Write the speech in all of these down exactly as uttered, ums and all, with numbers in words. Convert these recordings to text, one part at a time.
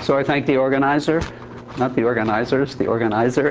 So I thank the organizer, not the organizers, the organizer.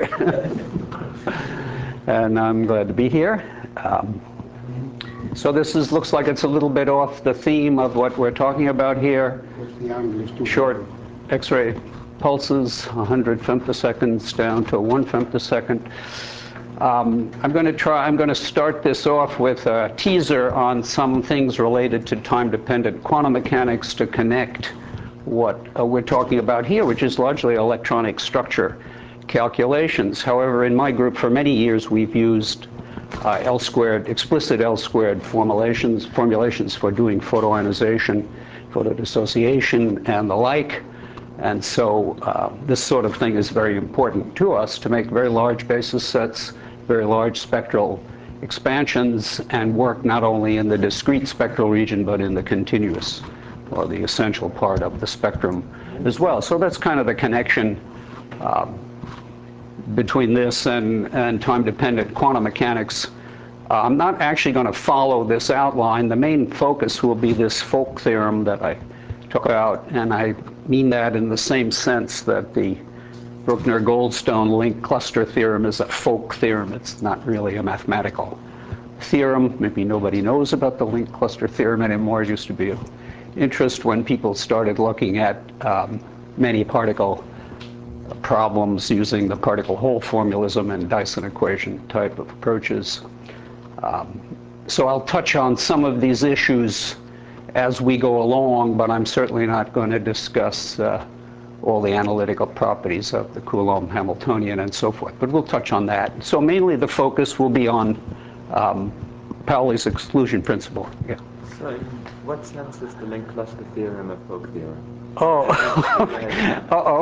And I'm glad to be here. Um, so this is, looks like it's a little bit off the theme of what we're talking about here. Short X-ray pulses, one hundred femtoseconds down to one femtosecond. Um, I'm going to try, I'm going to start this off with a teaser on some things related to time-dependent quantum mechanics to connect what uh, we're talking about here, which is largely electronic structure calculations. However, in my group for many years we've used uh, L squared, explicit L squared formulations, formulations for doing photoionization, photodissociation, and the like. And so uh, this sort of thing is very important to us to make very large basis sets, very large spectral expansions, and work not only in the discrete spectral region, but in the continuous, or the essential part of the spectrum as well. So that's kind of the connection um, between this and, and time-dependent quantum mechanics. Uh, I'm not actually going to follow this outline. The main focus will be this Folk theorem that I talk about, and I mean that in the same sense that the Bruckner-Goldstone link cluster theorem is a Folk theorem. It's not really a mathematical theorem. Maybe nobody knows about the link cluster theorem anymore. It used to be of interest when people started looking at um, many particle problems using the particle hole formalism and Dyson equation type of approaches. Um, so I'll touch on some of these issues as we go along, but I'm certainly not going to discuss uh, all the analytical properties of the Coulomb Hamiltonian and so forth, but we'll touch on that. So mainly the focus will be on um, Pauli's exclusion principle. Yeah. So in what sense is the link cluster theorem a Folk theorem? Oh, uh-oh.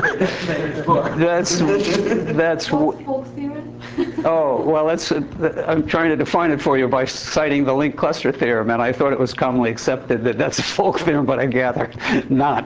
that's, that's, What's Folk theorem? oh, well, that's, uh, I'm trying to define it for you by citing the link cluster theorem, and I thought it was commonly accepted that that's a Folk theorem, but I gather not.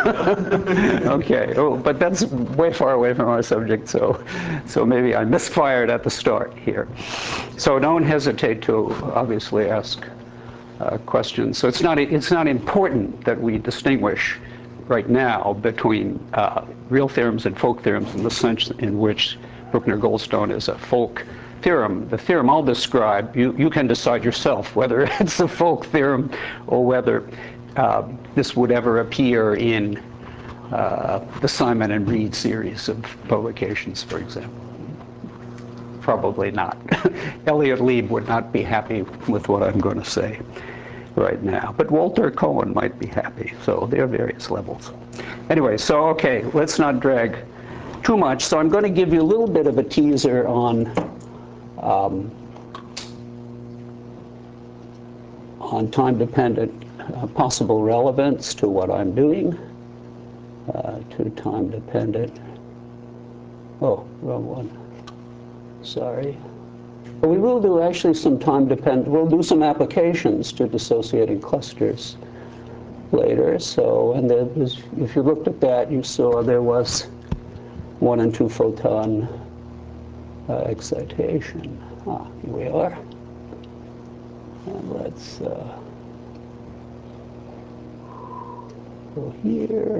Okay, oh, but that's way far away from our subject, so, so maybe I misfired at the start here. So don't hesitate to obviously ask uh, questions. So it's not, it's not important that we distinguish right now between uh, real theorems and Folk theorems in the sense in which Bruckner-Goldstone is a Folk theorem. The theorem I'll describe, you, you can decide yourself whether it's a Folk theorem or whether uh, this would ever appear in uh, the Simon and Reed series of publications, for example. Probably not. Elliot Lieb would not be happy with what I'm going to say right now, but Walter Cohen might be happy. So there are various levels. Anyway, so okay, let's not drag too much. So I'm going to give you a little bit of a teaser on um, on time-dependent uh, possible relevance to what I'm doing, uh, to time-dependent. Oh, wrong one. Sorry. But we will do actually some time-dependent, we'll do some applications to dissociating clusters later. So, and there was, if you looked at that, you saw there was one and two photon uh, excitation. Ah, here we are. And let's uh, go here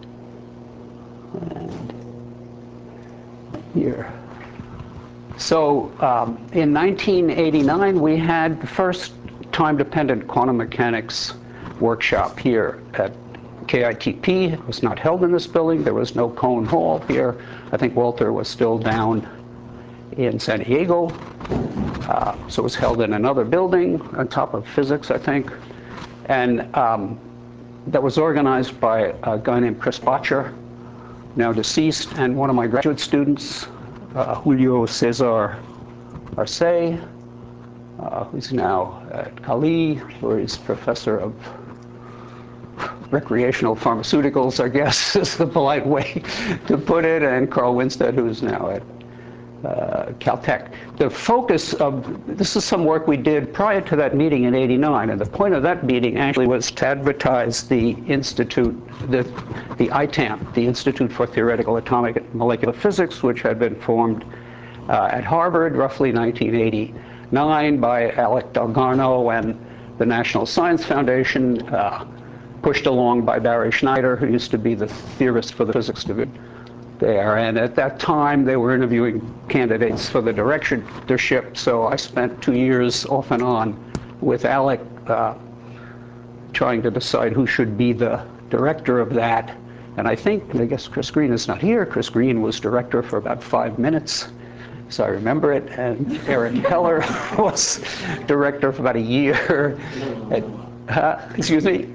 and here. So um, in nineteen eighty-nine, we had the first time-dependent quantum mechanics workshop here at K I T P. It was not held in this building. There was no Cohen Hall here. I think Walter was still down in San Diego. Uh, so it was held in another building on top of physics, I think. And um, that was organized by a guy named Chris Botcher, now deceased, and one of my graduate students, Uh, Julio Cesar Arce, uh, who's now at Cali, where he's professor of recreational pharmaceuticals, I guess is the polite way to put it, and Carl Winstead, who's now at uh, Caltech. The focus of, this is some work we did prior to that meeting in eighty-nine, and the point of that meeting actually was to advertise the institute, the, the I T A M, the Institute for Theoretical Atomic and Molecular Physics, which had been formed uh, at Harvard roughly nineteen eighty-nine by Alec Dalgarno and the National Science Foundation. Uh, pushed along by Barry Schneider, who used to be the theorist for the physics division there. And at that time, they were interviewing candidates for the directorship, so I spent two years off and on with Alec uh, trying to decide who should be the director of that. And I think, I guess Chris Green is not here, Chris Green was director for about five minutes, so I remember it. And Eric Heller was director for about a year. And, uh, excuse me?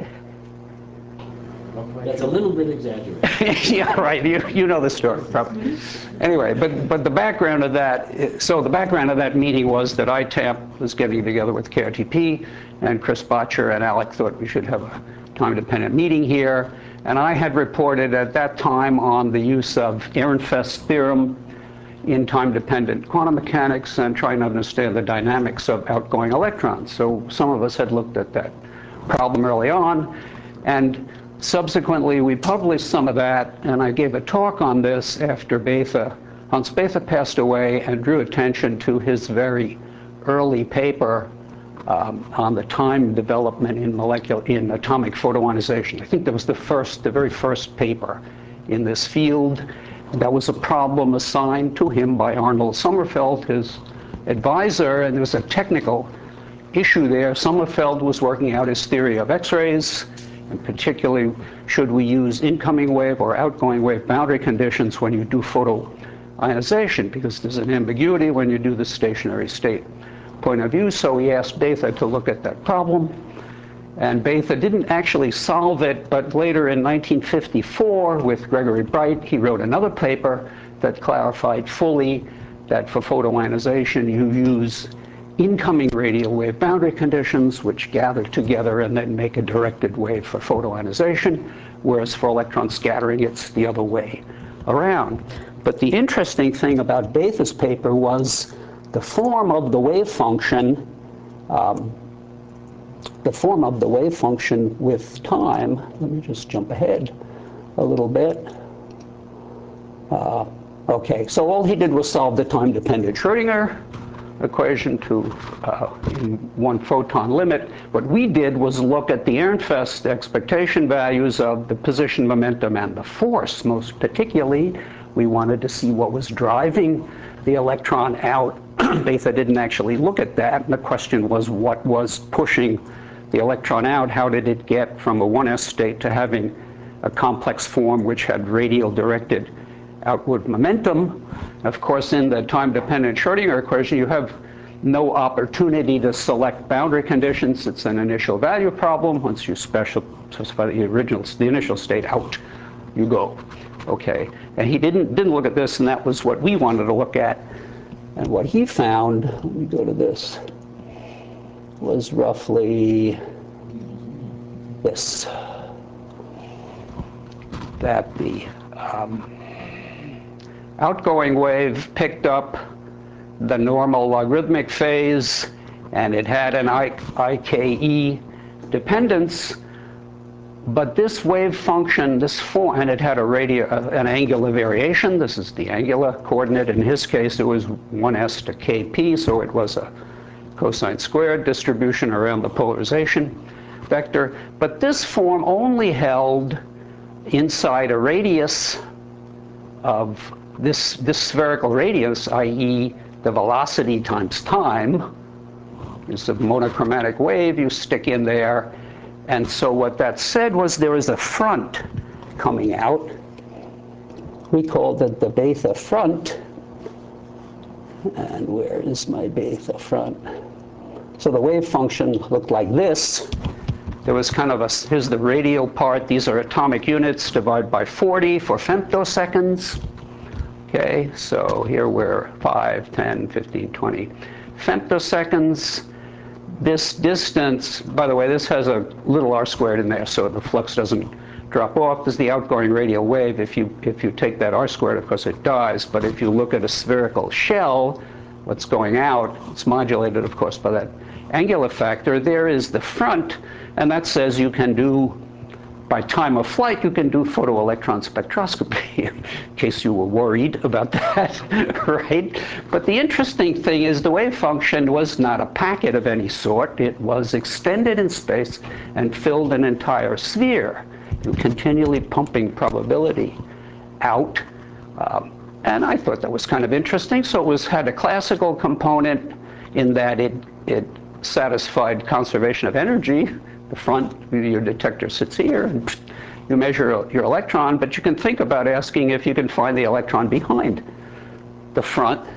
That's a little bit exaggerated. Yeah, right. You, you know the story, probably. Anyway, but, but the background of that, so the background of that meeting was that I TAP was getting together with K R T P, and Chris Botcher and Alec thought we should have a time-dependent meeting here. And I had reported at that time on the use of Ehrenfest's theorem in time-dependent quantum mechanics and trying to understand the dynamics of outgoing electrons. So some of us had looked at that problem early on. And subsequently, we published some of that, and I gave a talk on this after Bethe, Hans Bethe passed away, and drew attention to his very early paper um, on the time development in molecular, in atomic photoionization. I think that was the first, the very first paper in this field. That was a problem assigned to him by Arnold Sommerfeld, his advisor, and there was a technical issue there. Sommerfeld was working out his theory of X-rays, and particularly, should we use incoming wave or outgoing wave boundary conditions when you do photoionization, because there's an ambiguity when you do the stationary state point of view. So he asked Bethe to look at that problem, and Bethe didn't actually solve it, but later in nineteen fifty-four, with Gregory Bright, he wrote another paper that clarified fully that for photoionization you use incoming radial wave boundary conditions, which gather together and then make a directed wave for photoionization, whereas for electron scattering, it's the other way around. But the interesting thing about Bethe's paper was the form of the wave function, um, the form of the wave function with time. Let me just jump ahead a little bit. Uh, okay, so all he did was solve the time-dependent Schrodinger equation to uh, in one photon limit. What we did was look at the Ehrenfest expectation values of the position, momentum, and the force. Most particularly, we wanted to see what was driving the electron out. Bethe didn't actually look at that. And the question was, what was pushing the electron out? How did it get from a one S state to having a complex form which had radial directed outward momentum? Of course, in the time-dependent Schrodinger equation, you have no opportunity to select boundary conditions. It's an initial value problem. Once you special, specify the original, the initial state, out you go. Okay, and he didn't didn't look at this, and that was what we wanted to look at. And what he found, let me go to this, was roughly this: that the um, outgoing wave picked up the normal logarithmic phase, and it had an I, IKE dependence, but this wave function, this form, and it had a radio, uh, an angular variation. This is the angular coordinate. In his case, it was one S to K P, so it was a cosine squared distribution around the polarization vector. But this form only held inside a radius of this, this spherical radius, that is the velocity times time, is a monochromatic wave you stick in there. And so what that said was there is a front coming out. We called it the Bethe front. And where is my Bethe front? So the wave function looked like this. There was kind of a, here's the radial part. These are atomic units divided by forty for femtoseconds. Okay, so here we're five, ten, fifteen, twenty femtoseconds. This distance, by the way, this has a little r squared in there, so the flux doesn't drop off. This is the outgoing radial wave. If you, if you take that r squared, of course, it dies. But if you look at a spherical shell, what's going out, it's modulated, of course, by that angular factor. There is the front, and that says you can do by time of flight, you can do photoelectron spectroscopy, in case you were worried about that, right? But the interesting thing is the wave function was not a packet of any sort. It was extended in space and filled an entire sphere, continually pumping probability out. Um, and I thought that was kind of interesting. So it was had a classical component in that it, it satisfied conservation of energy. The front, your detector sits here, and you measure your electron, but you can think about asking if you can find the electron behind the front.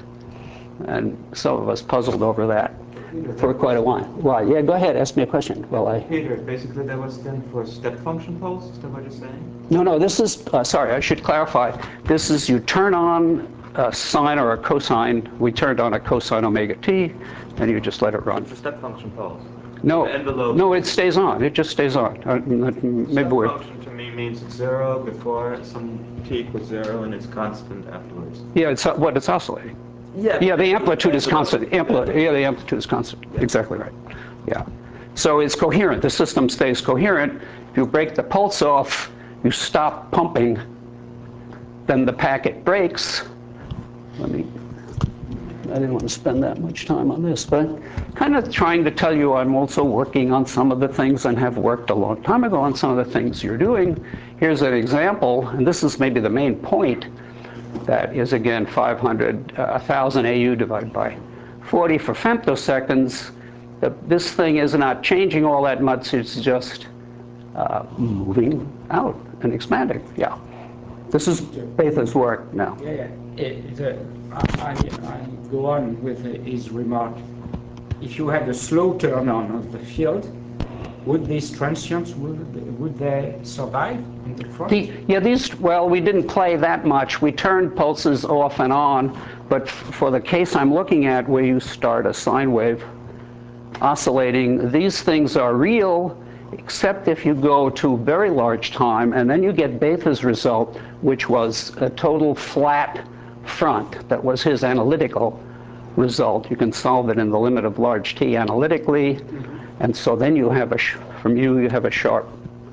And some of us puzzled over that for quite a while. Well, yeah, go ahead, ask me a question. Well, I... Peter, basically that was then for step function pulse, is that what you're saying? No, no, this is, uh, sorry, I should clarify. This is you turn on a sine or a cosine. We turned on a cosine omega t, and you just let it run. It's a step function pulse. No, The envelope. no, it stays on. It just stays on. Uh, maybe Step we're... function to me means it's zero before some t equals zero and it's constant afterwards. Yeah, it's, uh, what, it's oscillating. Yeah, Yeah, the amplitude is constant. Ampli yeah, the amplitude is constant. Exactly right. Yeah. So it's coherent. The system stays coherent. If you break the pulse off, you stop pumping, then the packet breaks. Let me, I didn't want to spend that much time on this, but I'm kind of trying to tell you I'm also working on some of the things and have worked a long time ago on some of the things you're doing. Here's an example, and this is maybe the main point. That is, again, five hundred, uh, one thousand A U divided by forty for femtoseconds. The, this thing is not changing all that much. It's just uh, moving out and expanding. Yeah. This is Betha's work now. Yeah, yeah. It, it, uh, I, I go on with his remark. If you had a slow turn on of the field, would these transients, would, would they survive in the front? The, yeah, these, well, we didn't play that much. We turned pulses off and on, but f for the case I'm looking at where you start a sine wave oscillating, these things are real, except if you go to very large time, and then you get Betha's result, which was a total flat front. That was his analytical result. You can solve it in the limit of large T analytically. Mm-hmm. And so then you have a, sh from you, you have a sharp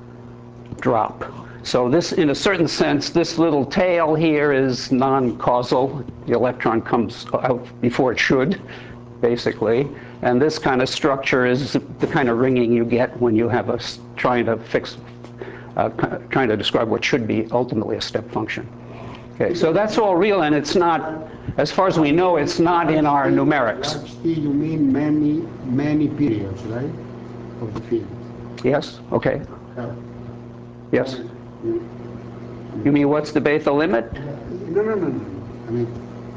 drop. So this, in a certain sense, this little tail here is non-causal. The electron comes out before it should, basically. And this kind of structure is the kind of ringing you get when you have a, trying to fix, uh, trying to describe what should be ultimately a step function. Okay, so that's all real, and it's not, as far as we know, it's not in our numerics. Large T, you mean many, many periods, right, of the field? Yes, okay. Uh, Yes. You mean what's the Betha limit? No, no, no, no. I mean,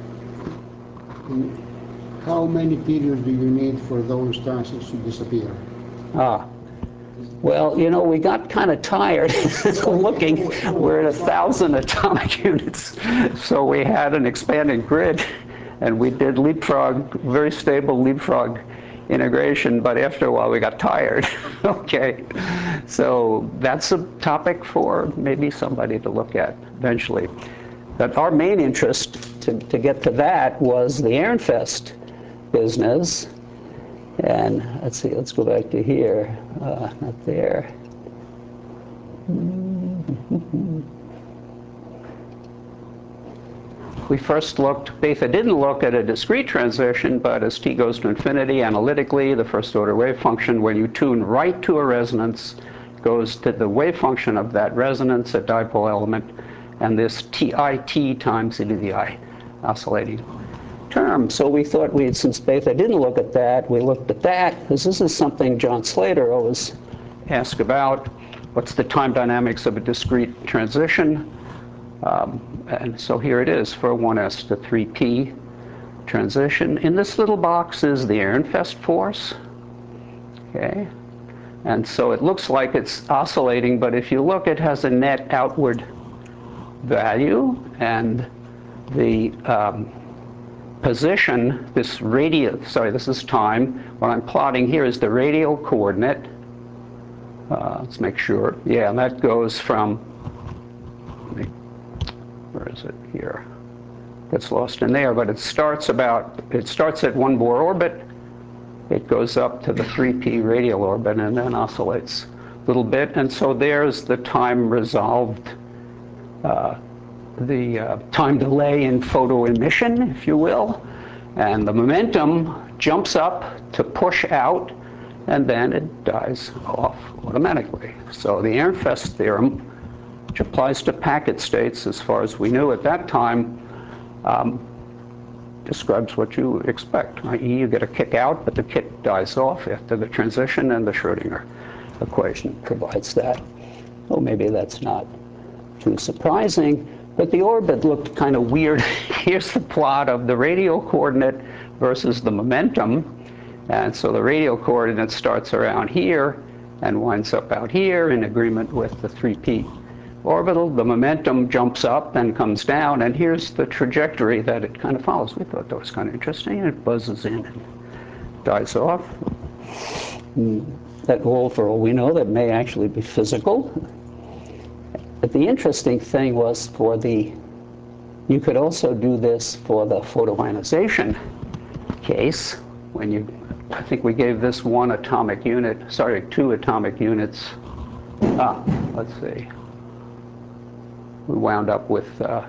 in how many periods do you need for those transients to disappear? Ah. Well, you know, we got kind of tired looking. We're at a thousand atomic units. So we had an expanding grid, and we did leapfrog, very stable leapfrog integration, but after a while we got tired. Okay. So that's a topic for maybe somebody to look at eventually. But our main interest to, to get to that was the Ehrenfest business. And let's see, let's go back to here, uh, not there. We first looked, Betha didn't look at a discrete transition, but as t goes to infinity, analytically, the first order wave function, when you tune right to a resonance, goes to the wave function of that resonance, a dipole element, and this T I T times e to the I oscillating term. So we thought we, since Betha didn't look at that, we looked at that, because this is something John Slater always asked about. What's the time dynamics of a discrete transition? Um, and so here it is for one s to three p transition. In this little box is the Ehrenfest force. Okay. And so it looks like it's oscillating, but if you look, it has a net outward value, and the um, position, this radial, sorry, this is time. What I'm plotting here is the radial coordinate. Uh, let's make sure. Yeah, and that goes from, where is it here? Gets lost in there, but it starts about, it starts at one Bohr orbit. It goes up to the three p radial orbit and then oscillates little bit, and so there's the time resolved, uh, the uh, time delay in photo emission, if you will, and the momentum jumps up to push out, and then it dies off automatically. So the Ehrenfest theorem, which applies to packet states as far as we knew at that time, um, describes what you expect, that is you get a kick out, but the kick dies off after the transition, and the Schrödinger equation provides that. Well, maybe that's not too surprising, but the orbit looked kind of weird. Here's the plot of the radial coordinate versus the momentum, and so the radial coordinate starts around here and winds up out here in agreement with the three P orbital. The momentum jumps up and comes down, and here's the trajectory that it kind of follows. We thought that was kind of interesting. It buzzes in and dies off. That all, for all we know, that may actually be physical. But the interesting thing was for the, you could also do this for the photoionization case, when you, I think we gave this one atomic unit, sorry, two atomic units. Ah, let's see. We wound up with, uh,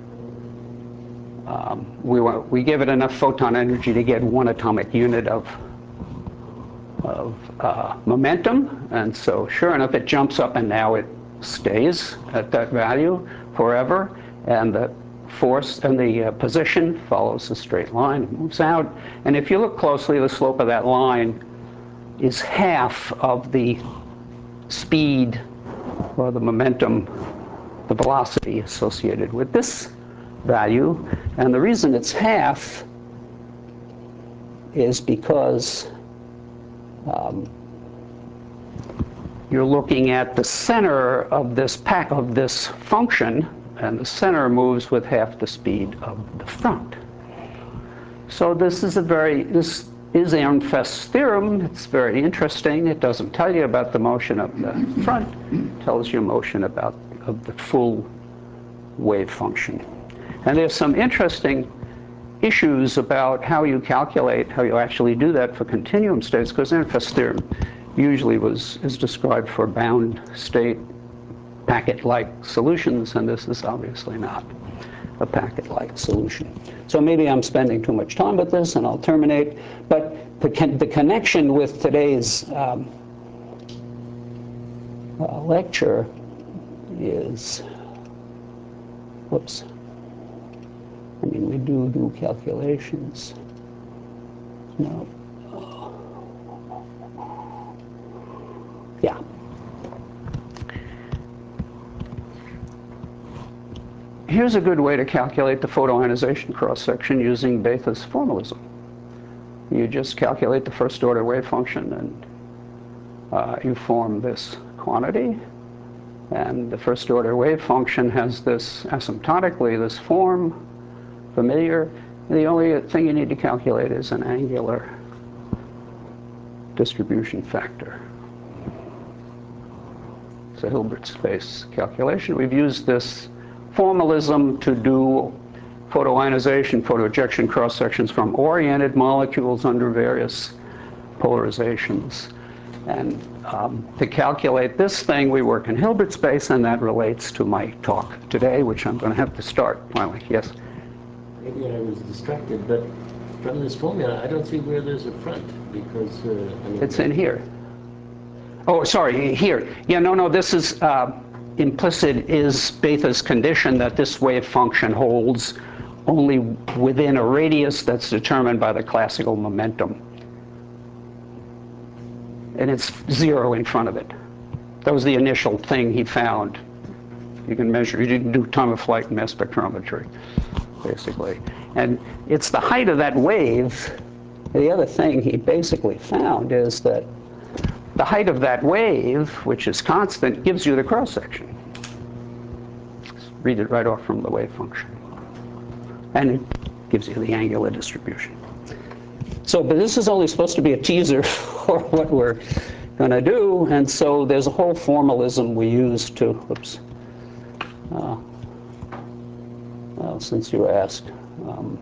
um, we, we gave it enough photon energy to get one atomic unit of, of uh, momentum, and so sure enough it jumps up and now it stays at that value forever, and the force and the uh, position follows a straight line, it moves out, and if you look closely, the slope of that line is half of the speed or the momentum, the velocity associated with this value. And the reason it's half is because um, you're looking at the center of this pack of this function, and the center moves with half the speed of the front. So this is a very, this is Ehrenfest's theorem. It's very interesting. It doesn't tell you about the motion of the front. It tells you motion about of the full wave function. And there's some interesting issues about how you calculate, how you actually do that for continuum states, because Ehrenfest's theorem usually was is described for bound state packet-like solutions, and this is obviously not a packet-like solution. So maybe I'm spending too much time with this, and I'll terminate. But the, con the connection with today's um, uh, lecture is, whoops, I mean, we do do calculations. No. Yeah. Here's a good way to calculate the photoionization cross-section using Bethe's formalism. You just calculate the first order wave function, and uh, you form this quantity. And the first order wave function has this asymptotically, this form, familiar. The only thing you need to calculate is an angular distribution factor. It's a Hilbert space calculation. We've used this formalism to do photoionization, photoejection cross-sections from oriented molecules under various polarizations. And um, to calculate this thing, we work in Hilbert space, and that relates to my talk today, which I'm going to have to start finally. Yes? Maybe I was distracted, but from this formula, I don't see where there's a front, because uh, I mean, it's in here. Oh, sorry, here. Yeah, no, no, this is uh, implicit is Bethe's condition that this wave function holds only within a radius that's determined by the classical momentum. And it's zero in front of it. That was the initial thing he found. You can measure, you can do time of flight mass spectrometry, basically. And it's the height of that wave. The other thing he basically found is that the height of that wave, which is constant, gives you the cross-section. Read it right off from the wave function. And it gives you the angular distribution. So, but this is only supposed to be a teaser for what we're going to do, and so there's a whole formalism we use to, oops, uh, well, since you asked, um,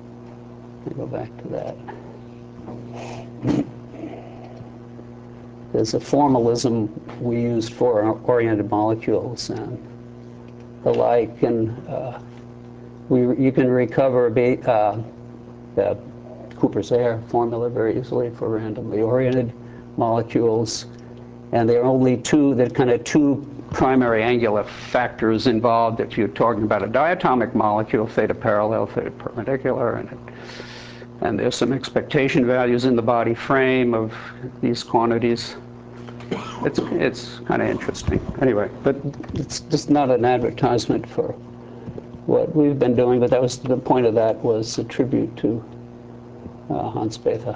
let me go back to that. there's a formalism we used for oriented molecules and the like, and uh, we, you can recover ba uh, the Cooper's Air formula very easily for randomly oriented molecules. And there are only two, there are kind of two primary angular factors involved if you're talking about a diatomic molecule, theta parallel, theta perpendicular, and, it, and there's some expectation values in the body frame of these quantities. It's, it's kind of interesting. Anyway, but it's just not an advertisement for what we've been doing, but that was the point of that was a tribute to uh, Hans Bethe.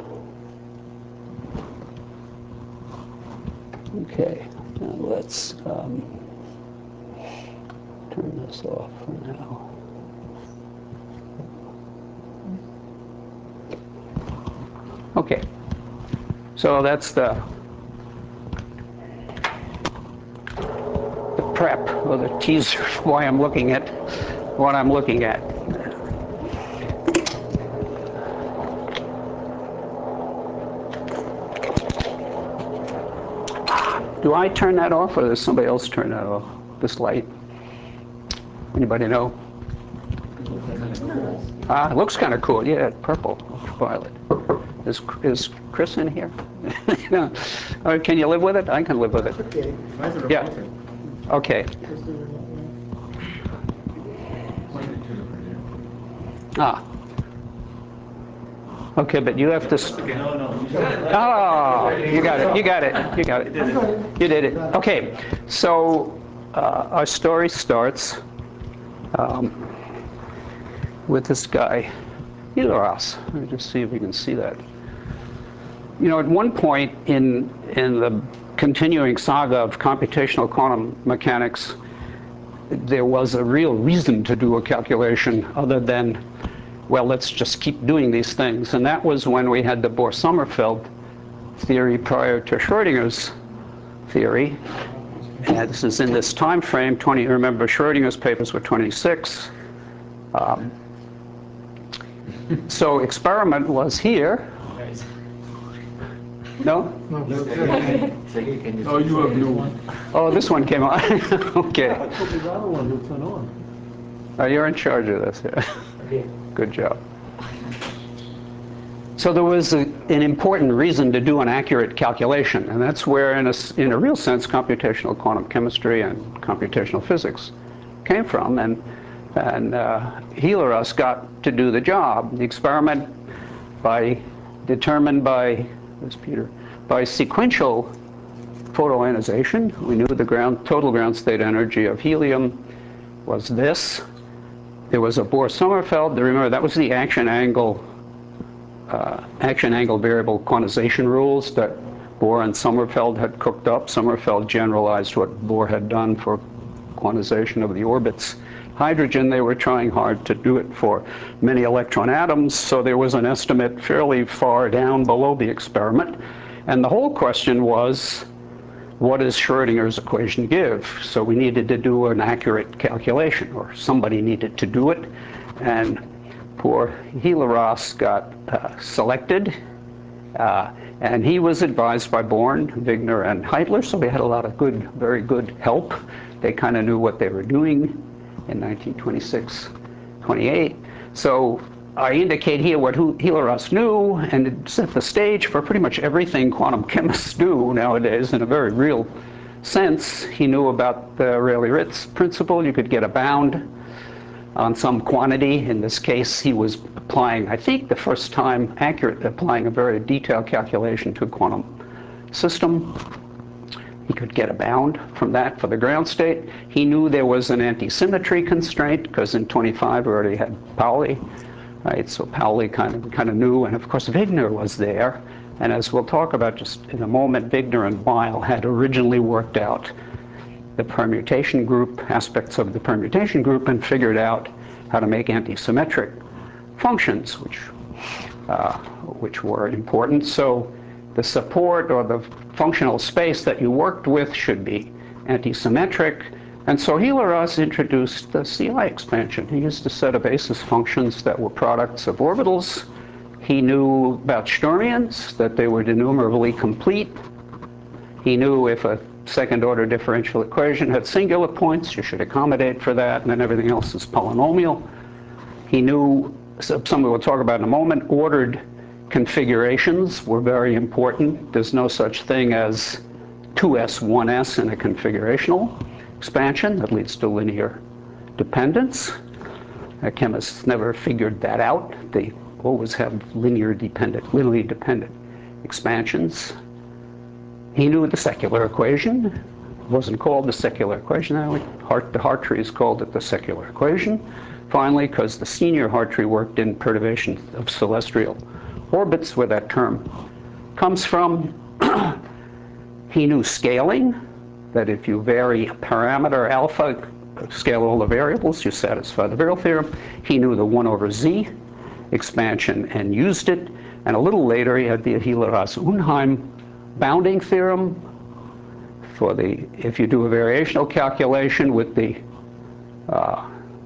Okay, now let's um, turn this off for now. Okay, so that's the, the prep or the teaser why I'm looking at what I'm looking at. Do I turn that off, or does somebody else turn that off? This light? Anybody know? Ah, it looks kind of cool. Yeah, purple, ultraviolet. Is is Chris in here? No. Uh, can you live with it? I can live with it. Okay. Yeah. Okay. Ah. Okay, but you have to. No, no. Oh, you got it. You got it. You got it. You did it. Okay. So uh, our story starts um, with this guy, Hilleras. Let me just see if we can see that. You know, at one point in in the continuing saga of computational quantum mechanics, there was a real reason to do a calculation other than, well, let's just keep doing these things. And that was when we had the Bohr-Sommerfeld theory prior to Schrödinger's theory. And this is in this time frame. twenty, remember, Schrödinger's papers were twenty-six. Um, so experiment was here. No? Oh, you have new one. Oh, this one came on. Okay. I told you the other one will turn on. Oh, you're in charge of this. Yeah. Okay. Good job. So there was a, an important reason to do an accurate calculation, and that's where, in a, in a real sense, computational quantum chemistry and computational physics came from. And, and uh, Hilleras got to do the job. The experiment by determined by, where's Peter, by sequential photoionization. We knew the ground, total ground state energy of helium was this. There was a Bohr-Sommerfeld. Remember, that was the action angle, uh, action angle variable quantization rules that Bohr and Sommerfeld had cooked up. Sommerfeld generalized what Bohr had done for quantization of the orbits. Hydrogen, they were trying hard to do it for many electron atoms, so there was an estimate fairly far down below the experiment. And the whole question was, what does Schrödinger's equation give? So we needed to do an accurate calculation, or somebody needed to do it. And poor Hilleras got uh, selected. Uh, and he was advised by Born, Wigner, and Heitler, so we had a lot of good, very good help. They kind of knew what they were doing in nineteen twenty-six, twenty-eight. So I indicate here what Hilleras knew, and it set the stage for pretty much everything quantum chemists do nowadays in a very real sense. He knew about the Rayleigh-Ritz principle. You could get a bound on some quantity. In this case, he was applying, I think, the first time accurate, applying a very detailed calculation to a quantum system. He could get a bound from that for the ground state. He knew there was an anti-symmetry constraint, because in twenty-five we already had Pauli, right? So Pauli kind of, kind of knew, and of course Wigner was there. And as we'll talk about just in a moment, Wigner and Weil had originally worked out the permutation group, aspects of the permutation group, and figured out how to make anti-symmetric functions, which, uh, which were important. So the support or the functional space that you worked with should be anti-symmetric. And so Hilleras introduced the C I expansion. He used a set of basis functions that were products of orbitals. He knew about Sturmians, that they were denumerably complete. He knew if a second order differential equation had singular points, you should accommodate for that, and then everything else is polynomial. He knew, something we'll talk about in a moment, ordered configurations were very important. There's no such thing as two S, one S in a configurational expansion that leads to linear dependence. Uh, chemists never figured that out. They always have linear dependent, linearly dependent expansions. He knew the secular equation. It wasn't called the secular equation. Hart, the Hartrees called it the secular equation. Finally, because the senior Hartree worked in perturbation of celestial orbits, where that term comes from. He knew scaling, that if you vary a parameter alpha, scale all the variables, you satisfy the Verrill theorem. He knew the one over z expansion and used it. And a little later, he had the Hilleras-Unheim bounding theorem for the, if you do a variational calculation with the, uh,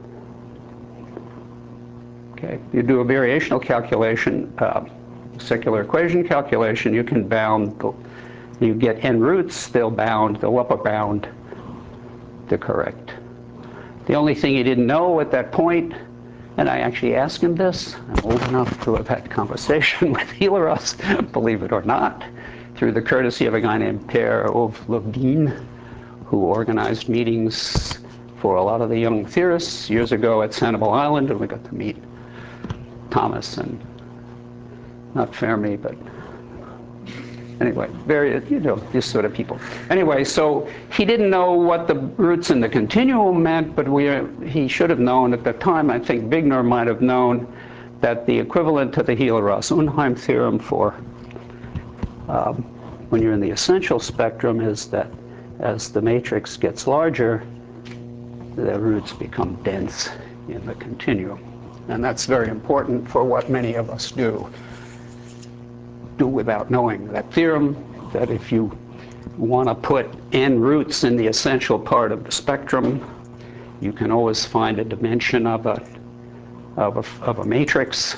okay, you do a variational calculation, uh, secular equation calculation, you can bound, the, you get n roots, they'll bound, they'll upper bound the correct. The only thing he didn't know at that point, and I actually asked him this, I'm old enough to have had conversation with Hilleras, believe it or not, through the courtesy of a guy named Per Ove Levine, who organized meetings for a lot of the young theorists years ago at Sanibel Island, and we got to meet Thomas and, not Fermi, but anyway, very, you know, these sort of people. Anyway, so he didn't know what the roots in the continuum meant, but we, he should have known at the time. I think Wigner might have known that the equivalent to the Hilleras-Unheim theorem for um, when you're in the essential spectrum is that as the matrix gets larger, the roots become dense in the continuum. And that's very important for what many of us do. do without knowing that theorem, that if you want to put n roots in the essential part of the spectrum, you can always find a dimension of a, of a, of a matrix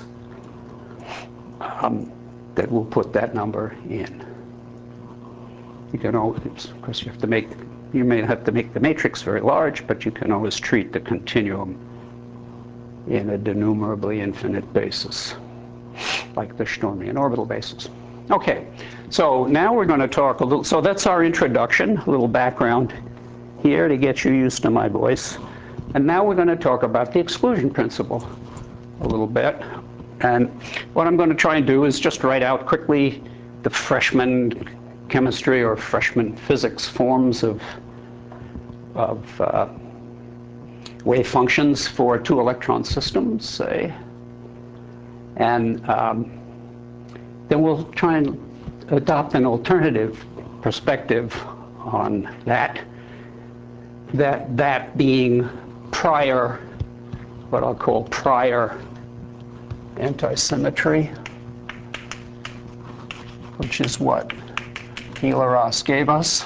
um, that will put that number in. You can always, of course, you have to make, you may have to make the matrix very large, but you can always treat the continuum in a denumerably infinite basis, like the Sturmian orbital basis. Okay, so now we're going to talk a little, so that's our introduction, a little background here to get you used to my voice. And now we're going to talk about the exclusion principle a little bit. And what I'm going to try and do is just write out quickly the freshman chemistry or freshman physics forms of, of uh, wave functions for two electron systems, say. And um, then we'll try and adopt an alternative perspective on that, that, that being prior, what I'll call prior antisymmetry, which is what Hilleras gave us,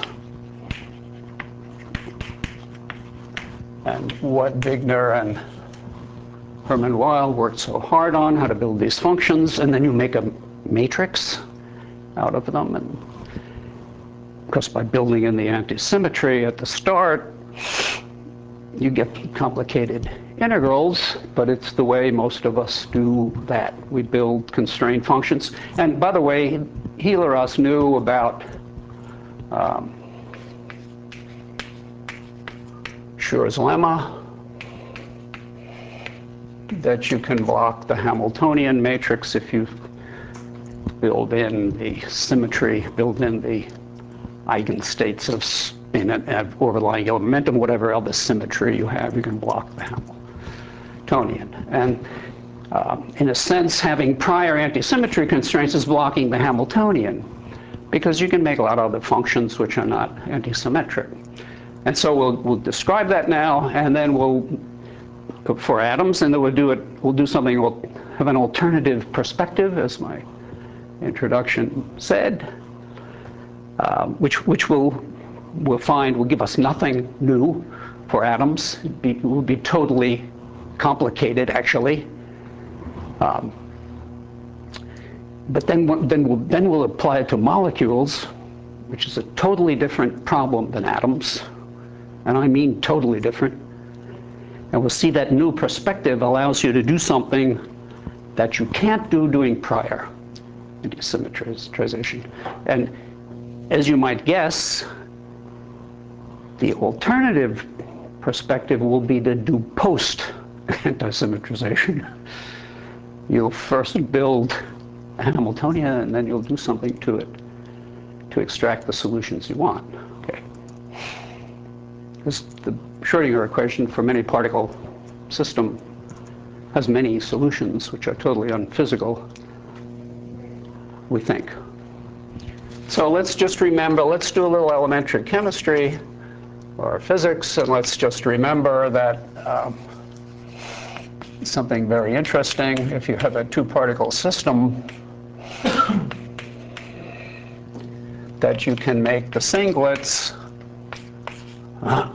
and what Wigner and Hermann Weyl worked so hard on, how to build these functions, and then you make a matrix out of them. And of course, by building in the antisymmetry at the start, you get complicated integrals, but it's the way most of us do that. We build constrained functions. And by the way, Hilleras knew about um, Schur's lemma, that you can block the Hamiltonian matrix if you build in the symmetry, build in the eigenstates of spin and orbital angular momentum, whatever other symmetry you have, you can block the Hamiltonian. And um, in a sense, having prior antisymmetry constraints is blocking the Hamiltonian, because you can make a lot of other functions which are not antisymmetric. And so we'll, we'll describe that now, and then we'll, for atoms, and then we'll do it, we'll do something, we'll have an alternative perspective, as my introduction said, um, which, which we'll, we'll find will give us nothing new for atoms. It, be, it will be totally complicated, actually. Um, but then, then, we'll, then we'll apply it to molecules, which is a totally different problem than atoms, and I mean totally different. And we'll see that new perspective allows you to do something that you can't do doing prior antisymmetrization. And as you might guess, the alternative perspective will be to do post antisymmetrization. You'll first build a Hamiltonian, and then you'll do something to it to extract the solutions you want. Okay. This, the Schrödinger equation for many particle system has many solutions which are totally unphysical, we think. So let's just remember, let's do a little elementary chemistry or physics, and let's just remember that um, something very interesting, if you have a two-particle system, that you can make the singlets uh,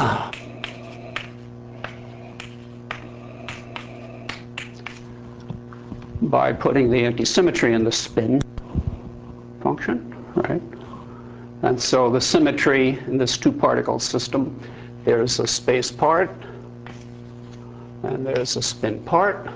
by putting the antisymmetry in the spin function, right? And so the symmetry in this two-particle system, there's a space part, and there's a spin part.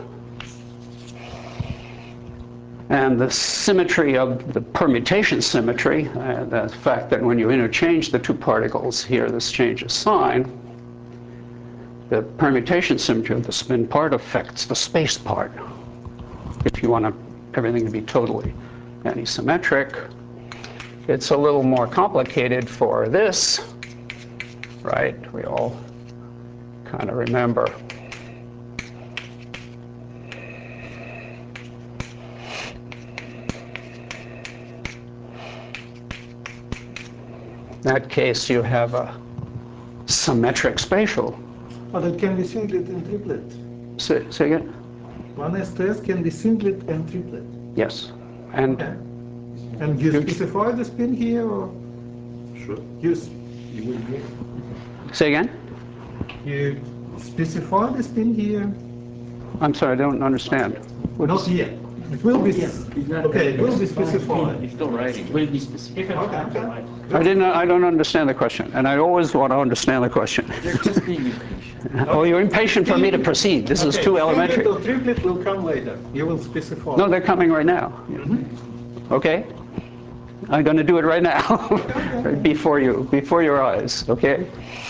And the symmetry of the permutation symmetry, uh, the fact that when you interchange the two particles here, this changes sign, the permutation symmetry of the spin part affects the space part. If you want to, everything to be totally antisymmetric. It's a little more complicated for this, right? We all kind of remember. In that case, you have a symmetric spatial. But it can be singlet and triplet. Say, say again? One S T S can be singlet and triplet. Yes. And Okay. And you specify the spin here, or Sure. you s- say again? you specify the spin here? I'm sorry, I don't understand. What Not is- yet. It will be. s- Okay, it will be specified. He's still writing. Will be specific. Okay, okay. I didn't. I don't understand the question, and I always want to understand the question. They're just being impatient. Oh, you're impatient for me to proceed. This is Okay, too elementary. Singlet or triplet will come later. You will specify. No, they're coming right now. Okay? I'm going to do it right now, before you, before your eyes. Okay?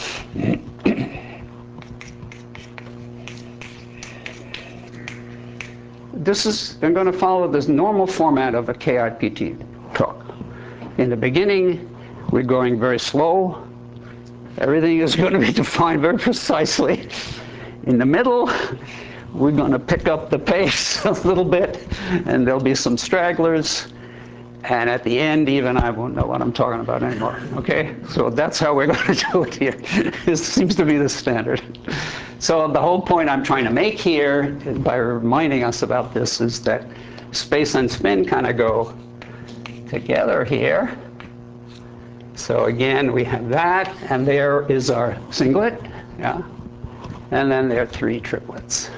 This is, I'm going to follow this normal format of a K I P T talk. In the beginning, we're going very slow. Everything is going to be defined very precisely. In the middle, we're going to pick up the pace a little bit, and there'll be some stragglers. And at the end, even I won't know what I'm talking about anymore. Okay? So that's how we're going to do it here. This seems to be the standard. So the whole point I'm trying to make here, by reminding us about this, is that space and spin kind of go together here. So again, we have that, and there is our singlet, yeah? And then there are three triplets.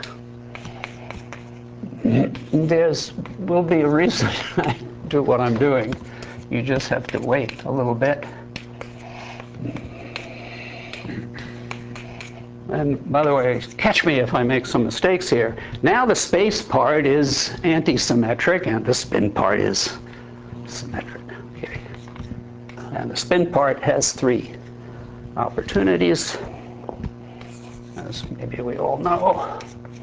There's will be a reason I do what I'm doing. You just have to wait a little bit. And by the way, catch me if I make some mistakes here. Now the space part is antisymmetric, and the spin part is symmetric. Okay. And the spin part has three opportunities, as maybe we all know.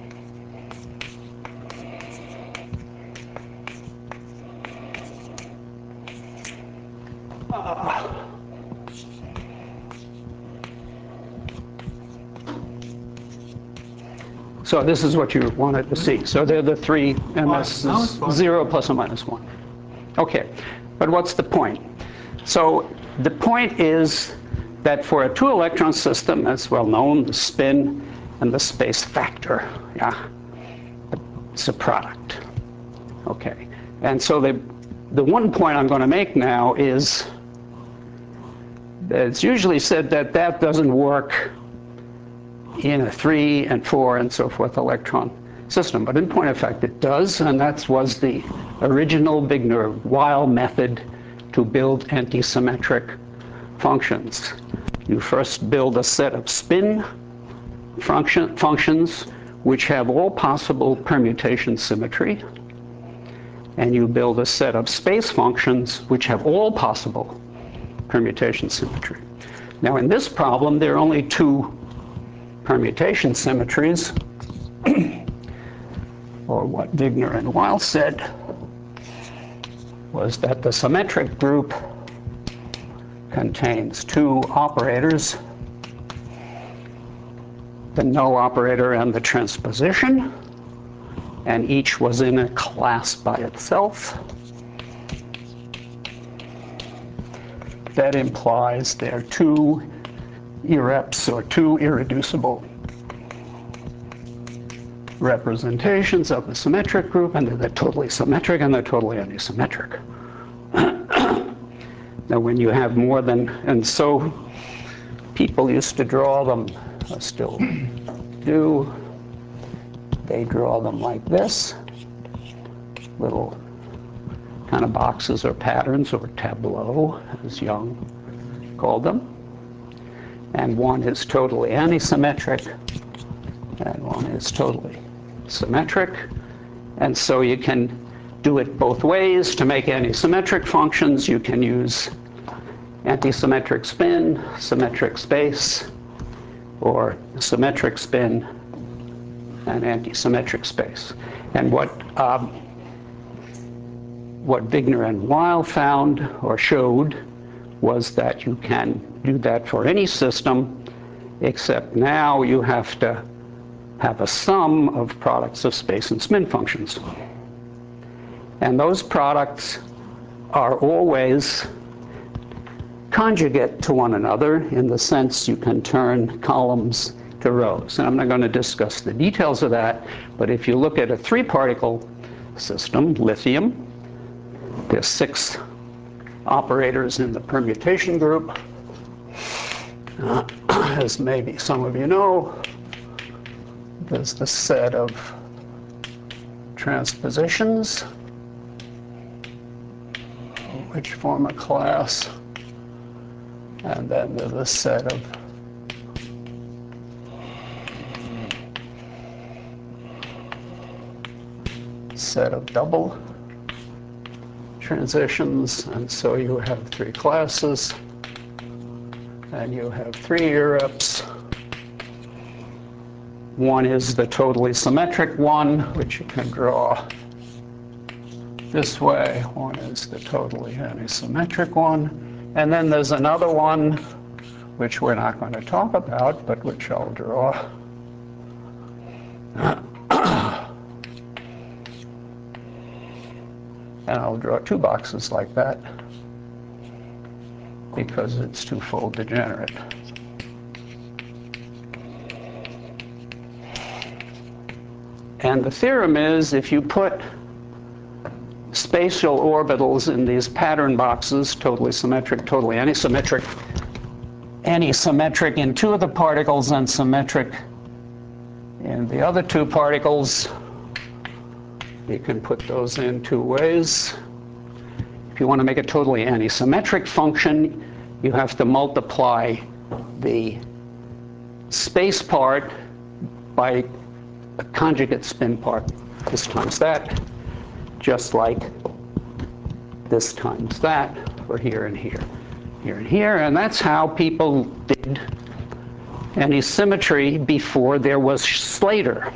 So this is what you wanted to see. So they're the three M S Now it's fine. zero plus or minus one. Okay, but what's the point? So the point is that for a two electron system, that's well known, the spin and the space factor, yeah, it's a product. Okay, and so the, the one point I'm going to make now is that it's usually said that that doesn't work in a three and four and so forth electron system. But in point of fact, it does, and that was the original Wigner-Weil method to build antisymmetric functions. You first build a set of spin function, functions which have all possible permutation symmetry, and you build a set of space functions which have all possible permutation symmetry. Now in this problem, there are only two permutation symmetries, or what Wigner and Weil said was that the symmetric group contains two operators, the no operator and the transposition, and each was in a class by itself. That implies there are two irreps, or two irreducible representations of the symmetric group, and they're totally symmetric and they're totally antisymmetric. Now when you have more than, and so people used to draw them, I still do, they draw them like this, little kind of boxes or patterns, or tableau, as Young called them. And one is totally antisymmetric, and one is totally symmetric. And so you can do it both ways. To make antisymmetric functions, you can use antisymmetric spin, symmetric space, or symmetric spin and antisymmetric space. And what um, what Wigner and Weil found or showed was that you can do that for any system, except now you have to have a sum of products of space and spin functions. And those products are always conjugate to one another, in the sense you can turn columns to rows. And I'm not going to discuss the details of that, but if you look at a three-particle system, lithium, there's six operators in the permutation group. Uh, as maybe some of you know, there's the set of transpositions, which form a class, and then there's a set of set of double transitions, and so you have three classes, and you have three irreps. One is the totally symmetric one, which you can draw this way. One is the totally antisymmetric one. And then there's another one, which we're not going to talk about, but which I'll draw. And I'll draw two boxes like that, because it's twofold degenerate. And the theorem is, if you put spatial orbitals in these pattern boxes, totally symmetric, totally antisymmetric, antisymmetric in two of the particles and symmetric in the other two particles, you can put those in two ways. If you want to make a totally antisymmetric function, you have to multiply the space part by a conjugate spin part. This times that, just like this times that, for here and here, here and here. And that's how people did antisymmetry before there was Slater.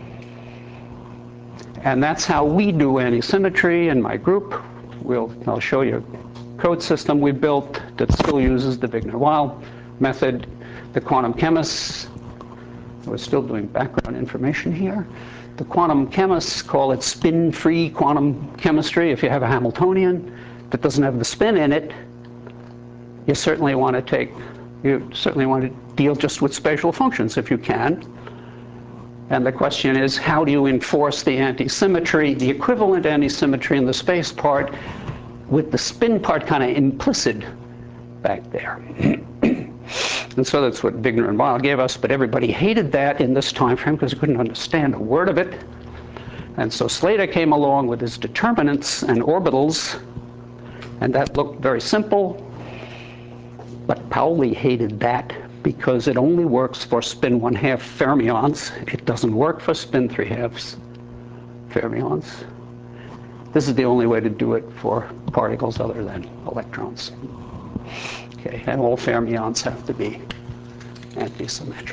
And that's how we do antisymmetry in my group. We'll, I'll show you a code system we built that still uses the Wigner-Weil method. The quantum chemists, we're still doing background information here. The quantum chemists call it spin-free quantum chemistry. If you have a Hamiltonian that doesn't have the spin in it, you certainly want to take, you certainly want to deal just with spatial functions if you can. And the question is, how do you enforce the antisymmetry, the equivalent antisymmetry in the space part, with the spin part kind of implicit back there? And so that's what Wigner and Weil gave us, but everybody hated that in this time frame because they couldn't understand a word of it. And so Slater came along with his determinants and orbitals And that looked very simple, but Pauli hated that because it only works for spin one-half fermions. It doesn't work for spin three-halves fermions. This is the only way to do it for particles other than electrons. Okay, and all fermions have to be antisymmetric.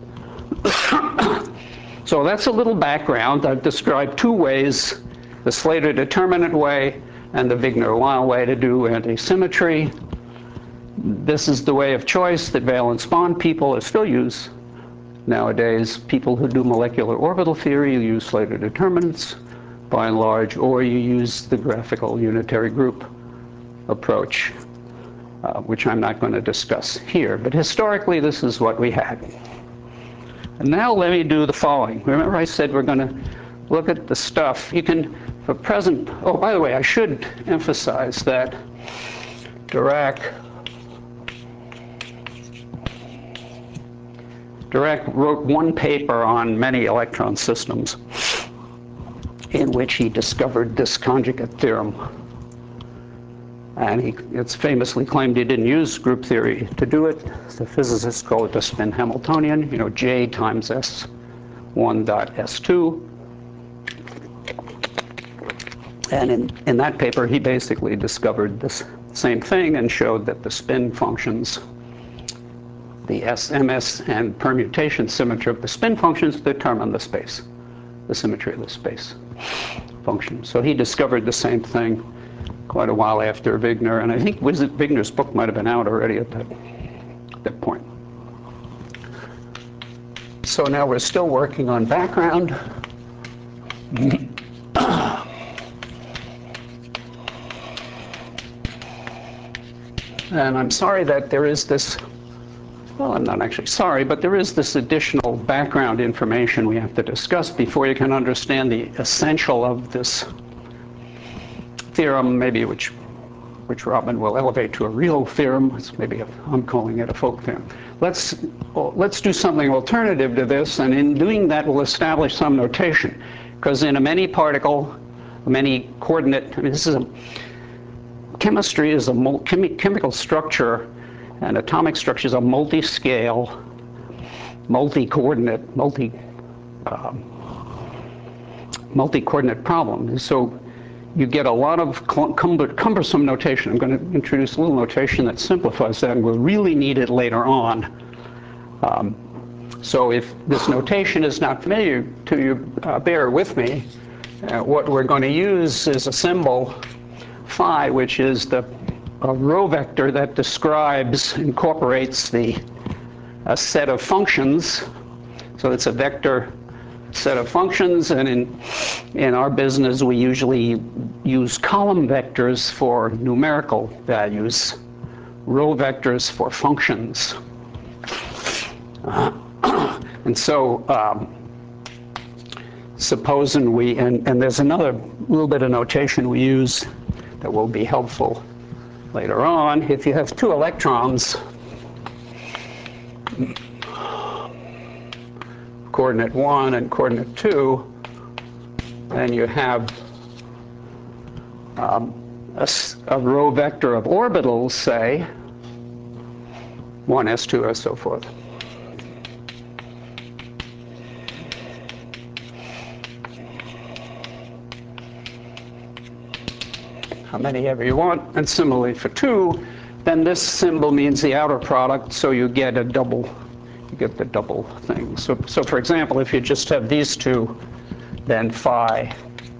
So that's a little background. I've described two ways, the Slater determinant way and the Wigner-Weil way to do antisymmetry. This is the way of choice that valence bond people still use nowadays. People who do molecular orbital theory, you use Slater determinants by and large, or you use the graphical unitary group approach, uh, which I'm not going to discuss here. But historically, this is what we had. And now let me do the following. Remember I said we're going to look at the stuff. You can, for present, oh, by the way, I should emphasize that Dirac, Dirac wrote one paper on many electron systems in which he discovered this conjugate theorem. And he it's famously claimed he didn't use group theory to do it. The physicists call it the spin Hamiltonian, you know, J times S one dot S two. And in, in that paper, he basically discovered this same thing and showed that the spin functions, the S M S and permutation symmetry of the spin functions determine the space, the symmetry of the space function. So he discovered the same thing quite a while after Wigner, and I think Wigner's book might have been out already at that, at that point. So now we're still working on background. And I'm sorry that there is this, well, I'm not actually sorry, but there is this additional background information we have to discuss before you can understand the essential of this theorem, maybe which, which Robin will elevate to a real theorem. It's maybe a, I'm calling it a folk theorem. Let's, well, let's do something alternative to this, and in doing that, we'll establish some notation. Because in a many particle, many coordinate, I mean, this is a, chemistry is a chemi chemical structure, and atomic structure is a multi-scale, multi-coordinate, multi, um, multi-coordinate problem. So you get a lot of cumber cumbersome notation. I'm going to introduce a little notation that simplifies that, and we'll really need it later on. Um, so if this notation is not familiar to you, uh, bear with me. Uh, what we're going to use is a symbol phi, which is the a row vector that describes, incorporates the a set of functions. So it's a vector set of functions, and in in our business we usually use column vectors for numerical values, row vectors for functions. Uh, and so um, supposing we, and, and there's another little bit of notation we use that will be helpful later on. If you have two electrons, coordinate one and coordinate two, and you have um, a, a row vector of orbitals, say, one s two, and so forth. How many ever you want, and similarly for two, then this symbol means the outer product, so you get a double, you get the double thing. So, so for example, if you just have these two, then phi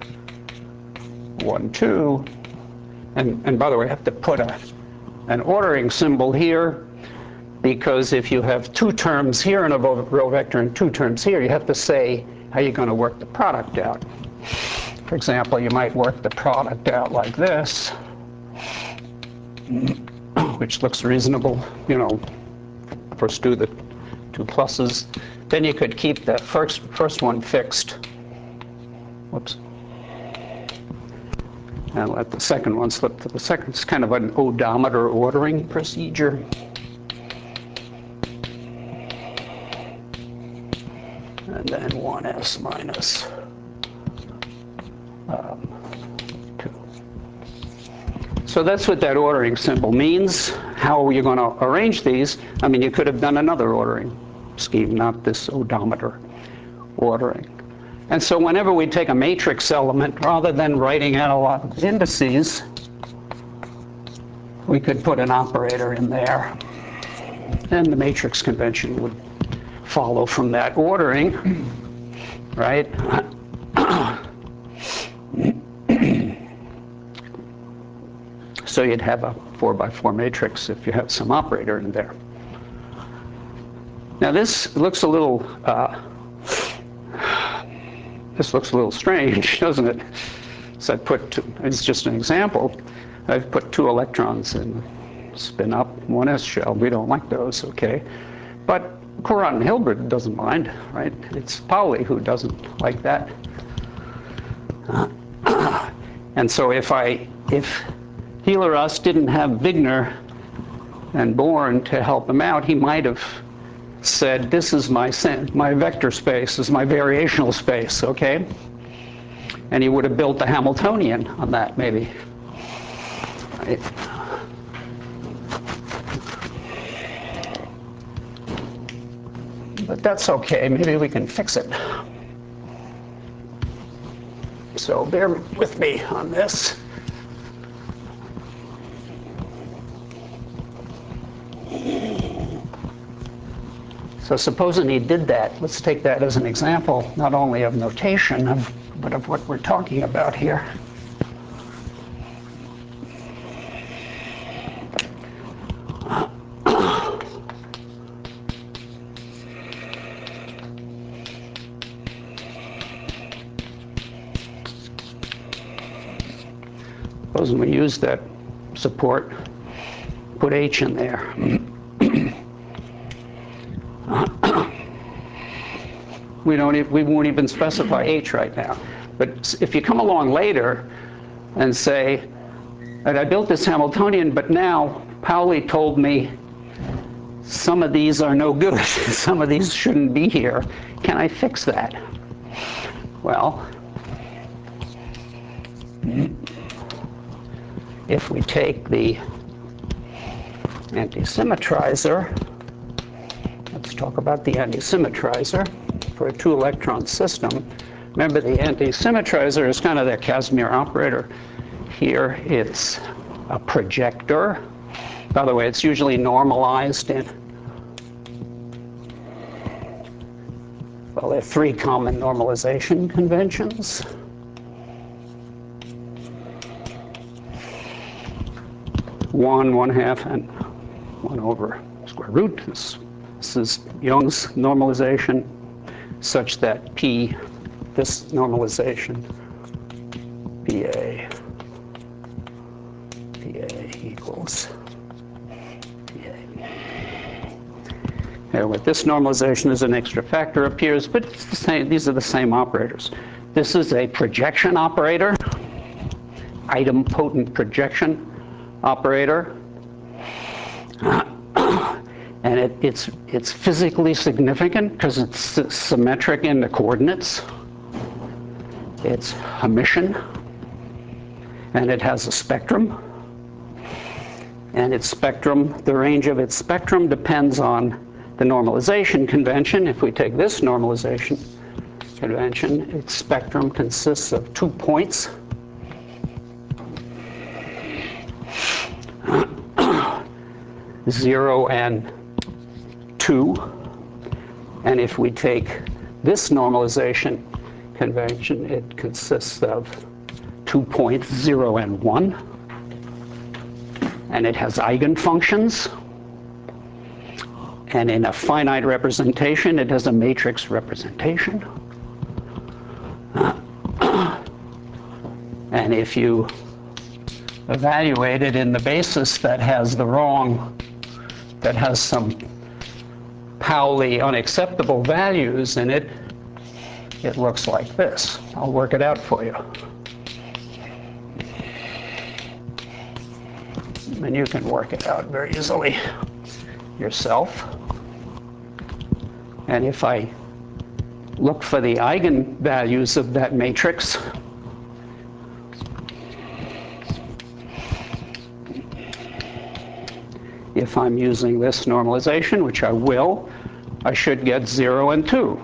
one, two, and, and by the way, I have to put a, an ordering symbol here, because if you have two terms here in a row vector and two terms here, you have to say how you're going to work the product out. For example, you might work the product out like this, which looks reasonable, you know, first do the two pluses. Then you could keep the first, first one fixed. Whoops. And let the second one slip to the second. It's kind of an odometer ordering procedure. And then one s minus um, two. So that's what that ordering symbol means. How are you going to arrange these? I mean, you could have done another ordering scheme, not this odometer ordering. And so whenever we take a matrix element, rather than writing out a lot of indices, we could put an operator in there. And the matrix convention would follow from that ordering, right? So you'd have a four by four matrix if you have some operator in there. Now this looks a little, uh, this looks a little strange, doesn't it? So I put, two, it's just an example. I've put two electrons in spin up one s shell. We don't like those, okay? But Courant and Hilbert doesn't mind, right? It's Pauli who doesn't like that. Uh, and so if I, if Hilleras didn't have Wigner and Born to help him out, he might have said, this is my, my vector space, this is my variational space, okay? And he would have built the Hamiltonian on that, maybe. Right. But that's okay, maybe we can fix it. So bear with me on this. So supposing he did that, let's take that as an example, not only of notation, of, but of what we're talking about here. Supposing we use that support, put H in there. We don't even, we won't even specify H right now. But if you come along later and say, that I built this Hamiltonian, but now Pauli told me some of these are no good. Some of these shouldn't be here. Can I fix that? Well, if we take the antisymmetrizer, let's talk about the antisymmetrizer for a two electron system. Remember, the antisymmetrizer is kind of the Casimir operator. Here it's a projector. By the way, it's usually normalized in, well, there are three common normalization conventions. One, one half, and one over square root. This, this is Young's normalization, such that P, this normalization, P A, P A equals P A. And with this normalization, as an extra factor appears, but it's the same, these are the same operators. This is a projection operator, idempotent projection operator. And it, it's, it's physically significant because it's symmetric in the coordinates. It's Hermitian, and it has a spectrum. And its spectrum, the range of its spectrum depends on the normalization convention. If we take this normalization convention, its spectrum consists of two points. Zero and two. And if we take this normalization convention, it consists of two points, zero and one. And it has eigenfunctions. And in a finite representation, it has a matrix representation. And if you evaluate it in the basis that has the wrong, that has some Pauli unacceptable values in it, it looks like this. I'll work it out for you. And you can work it out very easily yourself. And if I look for the eigenvalues of that matrix, if I'm using this normalization, which I will, I should get zero and two.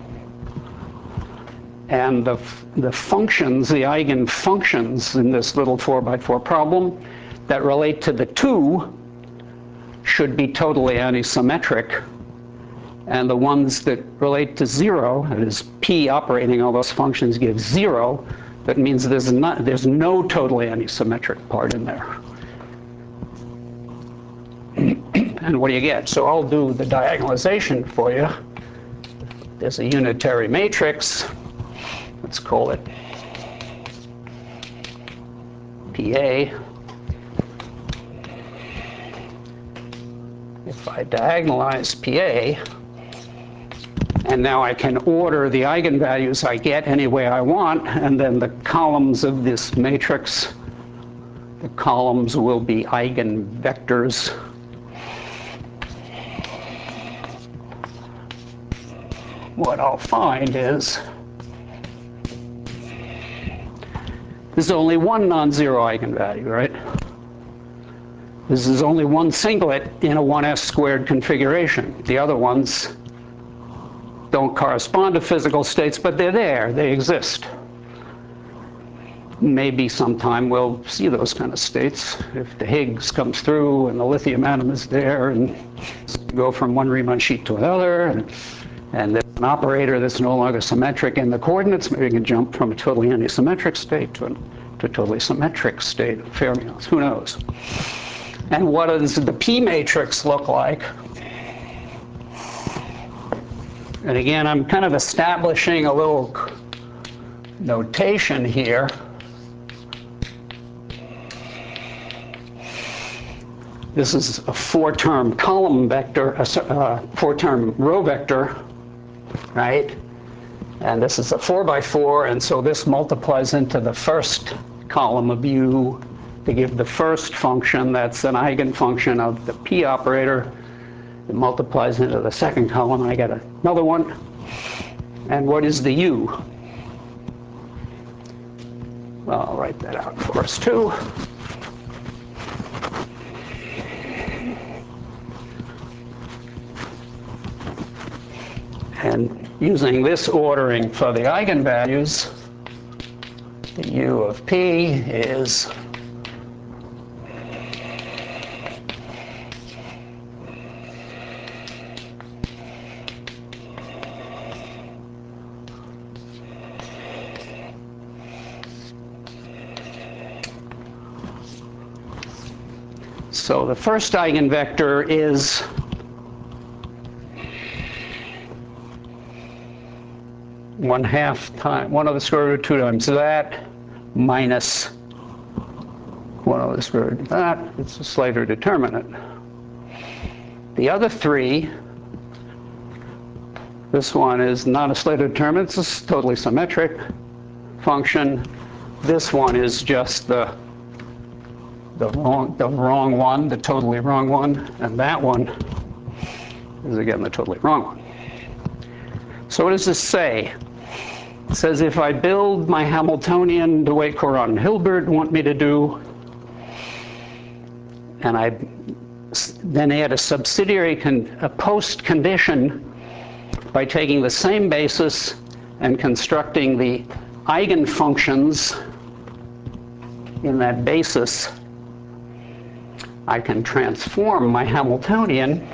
And the, the functions, the eigenfunctions in this little four by four problem that relate to the two should be totally anisymmetric. And the ones that relate to zero, that is p operating all those functions, give zero. That means there's, not, there's no totally anisymmetric part in there. And what do you get? So I'll do the diagonalization for you. There's a unitary matrix. Let's call it P A. If I diagonalize P A, and now I can order the eigenvalues I get any way I want, and then the columns of this matrix, the columns will be eigenvectors. What I'll find is there's only one non-zero eigenvalue, right? This is only one singlet in a one s squared configuration. The other ones don't correspond to physical states, but they're there, they exist. Maybe sometime we'll see those kind of states if the Higgs comes through and the lithium atom is there and go from one Riemann sheet to another, and, and there's an operator that's no longer symmetric in the coordinates. Maybe we can jump from a totally antisymmetric state to a, to a totally symmetric state of fermions. Who knows? And what does the P matrix look like? And again, I'm kind of establishing a little notation here. This is a four-term column vector, a uh, four-term row vector, right? And this is a four by four, and so this multiplies into the first column of U to give the first function that's an eigenfunction of the P operator. It multiplies into the second column, and I get another one. And what is the U? Well, I'll write that out for us too. And using this ordering for the eigenvalues, the U of P is so the first eigenvector is one half time, one over the square root of two times that, minus one over the square root of that. It's a Slater determinant. The other three, this one is not a Slater determinant, it's a totally symmetric function. This one is just the the wrong, the wrong one, the totally wrong one, and that one is again the totally wrong one. So what does this say? It says if I build my Hamiltonian the way Courant and Hilbert want me to do, and I then add a subsidiary, con a post condition by taking the same basis and constructing the eigenfunctions in that basis, I can transform my Hamiltonian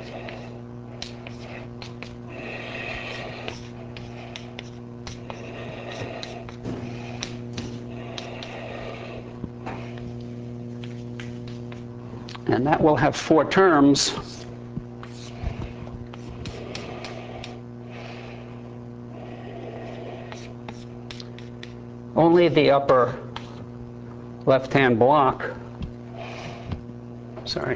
and that will have four terms. Only the upper left-hand block, sorry,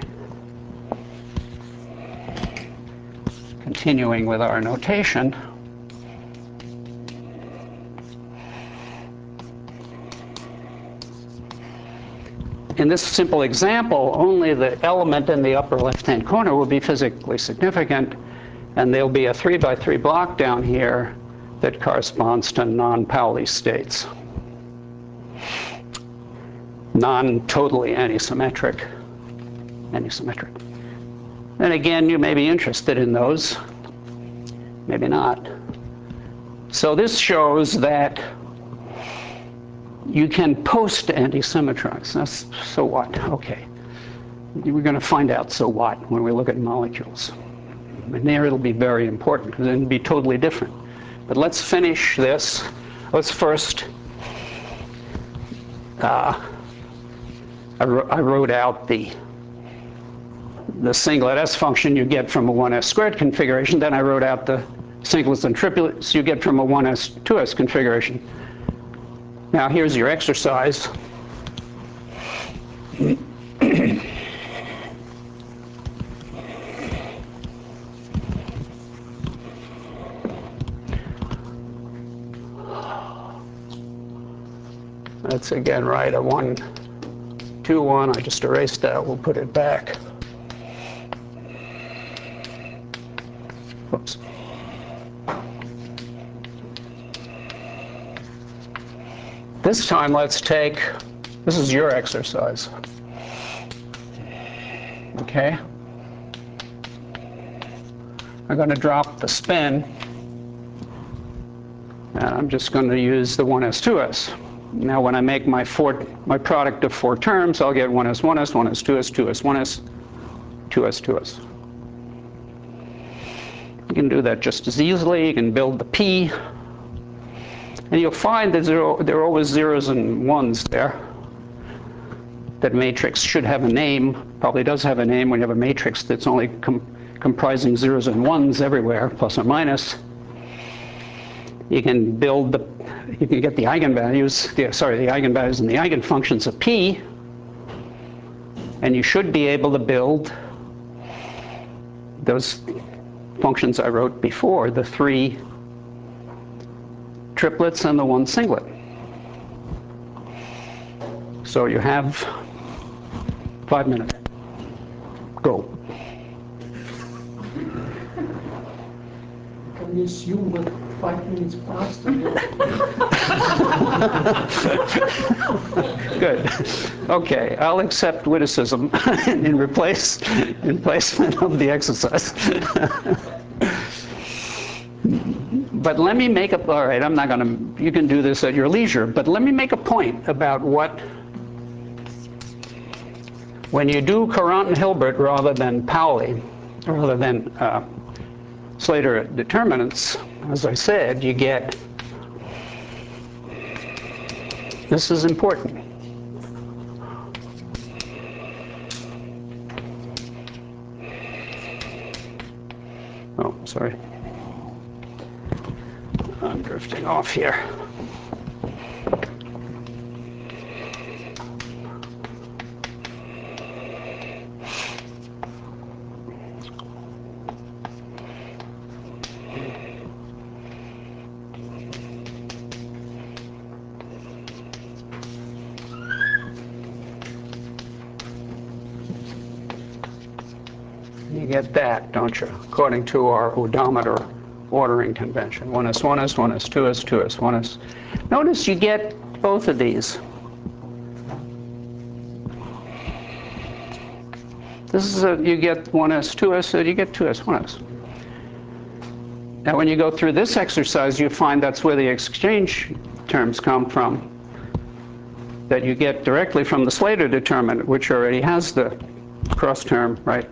continuing with our notation, in this simple example, only the element in the upper left-hand corner will be physically significant, and there'll be a three by three block down here that corresponds to non-Pauli states. Non-totally antisymmetric, antisymmetric. And again, you may be interested in those, maybe not. So this shows that you can post anti-symmetrize. That's, so what? Okay. We're going to find out so what when we look at molecules. And there it'll be very important because it'll be totally different. But let's finish this. Let's first, uh, I, I wrote out the, the singlet S function you get from a one s squared configuration. Then I wrote out the singlets and triplets you get from a one s, two s configuration. Now here's your exercise. Let's again write a one, two, one. I just erased that. We'll put it back. Oops. This time, let's take, this is your exercise. Okay? I'm going to drop the spin, and I'm just going to use the one s, two s. Now when I make my four, my product of four terms, I'll get one s, one s, one s, two s, two s, one s, two s, two s. You can do that just as easily. You can build the P. And you'll find that there are, there are always zeros and ones there. That matrix should have a name, probably does have a name when you have a matrix that's only com comprising zeros and ones everywhere, plus or minus. You can build the, you can get the eigenvalues, the, sorry, the eigenvalues and the eigenfunctions of P. And you should be able to build those functions I wrote before, the three triplets and the one singlet. So you have five minutes. Go. Can you assume that five minutes passed? Good. Okay, I'll accept witticism in replace in placement of the exercise. But let me make a, all right, I'm not going to, you can do this at your leisure, but let me make a point about what, when you do Courant and Hilbert rather than Pauli, rather than uh, Slater determinants, as I said, you get, this is important. Oh, sorry. I'm drifting off here. You get that, don't you? According to our odometer ordering convention. one s, one s, one s, two s, two s, one s. Notice you get both of these. This is a, you get one s, two s, you get two s, one s. Now when you go through this exercise, you find that's where the exchange terms come from, that you get directly from the Slater determinant, which already has the cross term, right?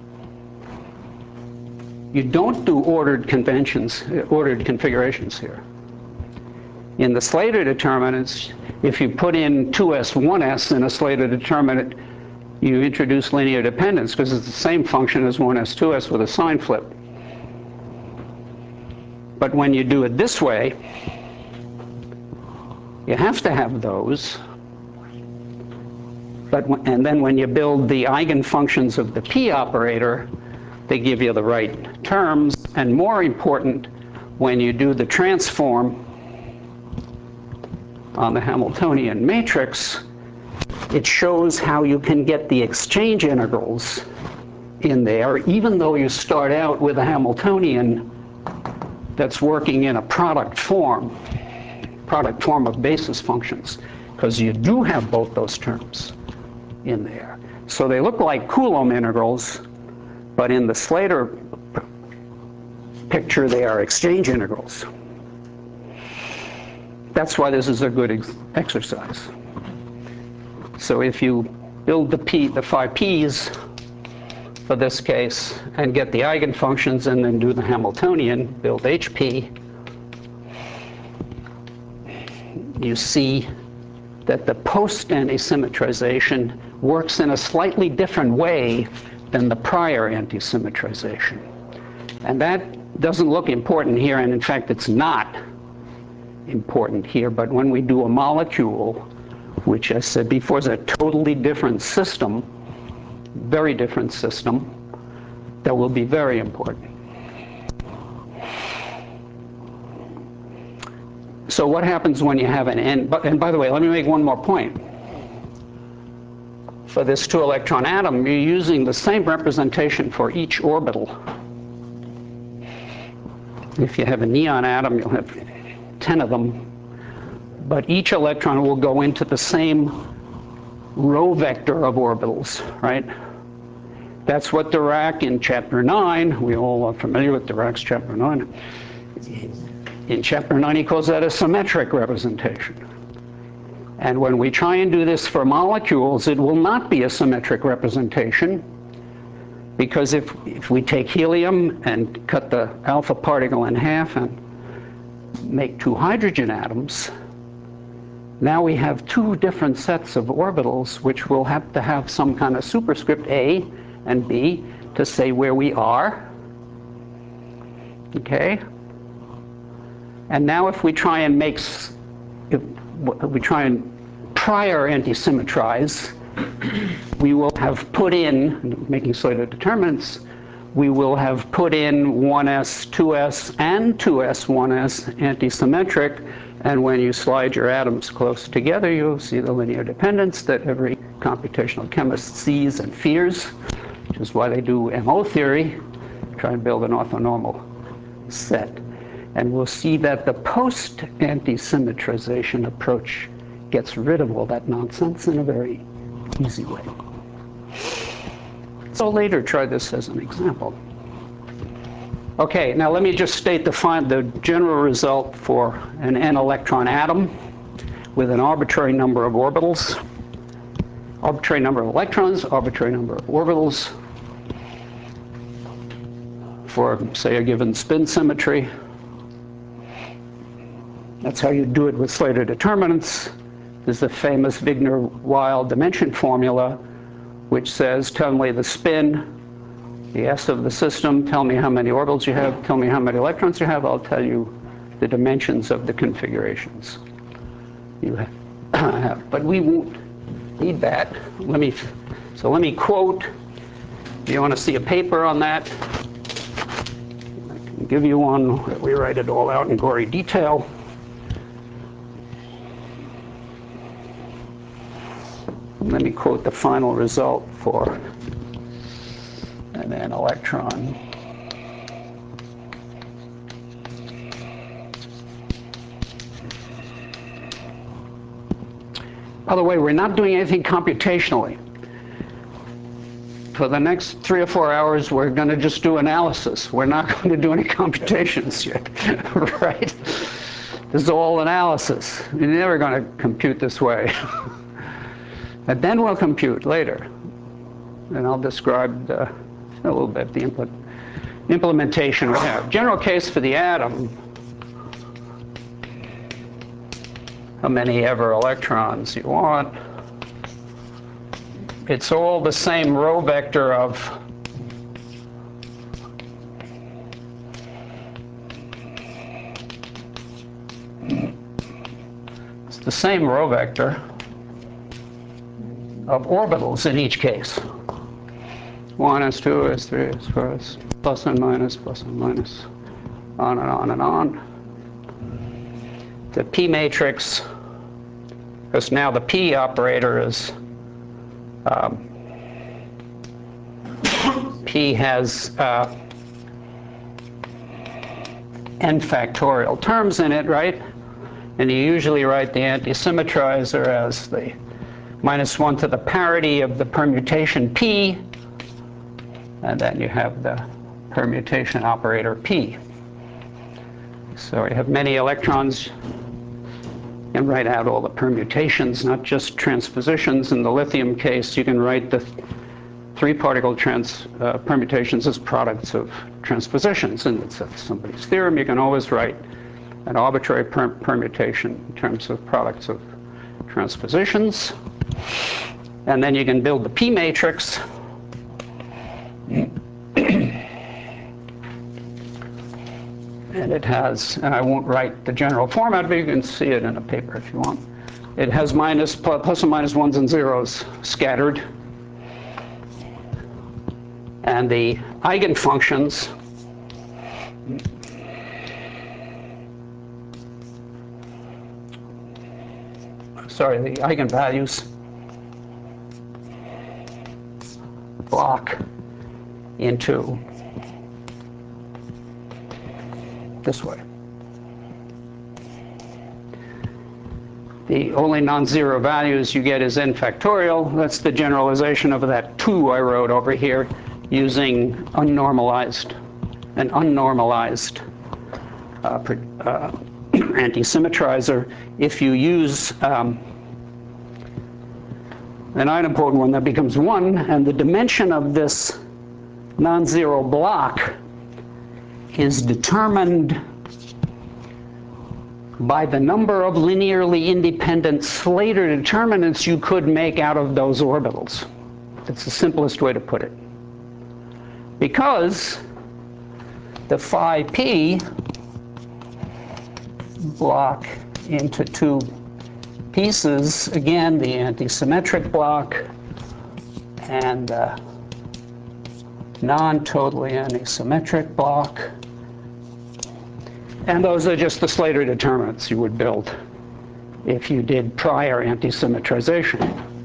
You don't do ordered conventions, ordered configurations here. In the Slater determinants, if you put in two s, one s in a Slater determinant, you introduce linear dependence because it's the same function as one s, two s with a sign flip. But when you do it this way, you have to have those. But and then when you build the eigenfunctions of the P operator, they give you the right terms, and more important, when you do the transform on the Hamiltonian matrix, it shows how you can get the exchange integrals in there, even though you start out with a Hamiltonian that's working in a product form, product form of basis functions, because you do have both those terms in there. So they look like Coulomb integrals, But in the Slater picture, they are exchange integrals. That's why this is a good ex exercise. So if you build the P, the phi p's for this case, and get the eigenfunctions, and then do the Hamiltonian, build H P, you see that the post-antisymmetrization works in a slightly different way than the prior antisymmetrization. And that doesn't look important here, and in fact it's not important here, but when we do a molecule, which I said before is a totally different system, very different system, that will be very important. So what happens when you have an n, but, and by the way, let me make one more point. For this two electron atom, you're using the same representation for each orbital. If you have a neon atom, you'll have ten of them, but each electron will go into the same row vector of orbitals, right? That's what Dirac in chapter nine, we all are familiar with Dirac's chapter nine. In chapter nine, he calls that a symmetric representation. And when we try and do this for molecules, it will not be a symmetric representation, because if, if we take helium and cut the alpha particle in half and make two hydrogen atoms, now we have two different sets of orbitals, which will have to have some kind of superscript A and B to say where we are. Okay? And now if we try and make, if we try and prior antisymmetrize, we will have put in, making Slater determinants, we will have put in one s, two s, and two s, one s antisymmetric, and when you slide your atoms close together, you'll see the linear dependence that every computational chemist sees and fears, which is why they do M O theory, try and build an orthonormal set. And we'll see that the post-antisymmetrization approach gets rid of all that nonsense in a very easy way. So later, try this as an example. Okay, now let me just state the, fin the general result for an n-electron atom with an arbitrary number of orbitals. Arbitrary number of electrons, arbitrary number of orbitals for, say, a given spin symmetry. That's how you do it with Slater determinants. There's the famous Wigner-Weil dimension formula, which says, tell me the spin, the S of the system, tell me how many orbitals you have, tell me how many electrons you have, I'll tell you the dimensions of the configurations you have. But we won't need that. Let me, so let me quote, if you want to see a paper on that, I can give you one. We write it all out in gory detail. Let me quote the final result for an n electron. By the way, we're not doing anything computationally. For the next three or four hours, we're going to just do analysis. We're not going to do any computations yet, right? This is all analysis. You're never going to compute this way. And then we'll compute later. And I'll describe the, a little bit the impl implementation we have. General case for the atom, how many ever electrons you want. It's all the same row vector of it's the same row vector of orbitals in each case. one s, two s, three s, four s, plus and minus, plus and minus, on and on and on. The P matrix, because now the P operator is, um, P has uh, n factorial terms in it, right? And you usually write the antisymmetrizer as the minus one to the parity of the permutation P And then you have the permutation operator P. So you have many electrons. You can write out all the permutations, not just transpositions. In the lithium case, you can write the three particle trans, uh, permutations as products of transpositions. And it's somebody's theorem. You can always write an arbitrary per permutation in terms of products of transpositions. And then you can build the P matrix. And it has, and I won't write the general format, but you can see it in a paper if you want. It has minus, plus and minus ones and zeros scattered. And the eigenfunctions sorry, the eigenvalues block into this way. The only non-zero values you get is n factorial. That's the generalization of that two I wrote over here using unnormalized, an unnormalized uh, uh, anti-symmetrizer. If you use um, an idempotent one, that becomes one, and the dimension of this non-zero block is determined by the number of linearly independent Slater determinants you could make out of those orbitals. That's the simplest way to put it. Because the phi p block into two pieces, again, the anti-symmetric block and the non-totally anti-symmetric block. And those are just the Slater determinants you would build if you did prior anti-symmetrization.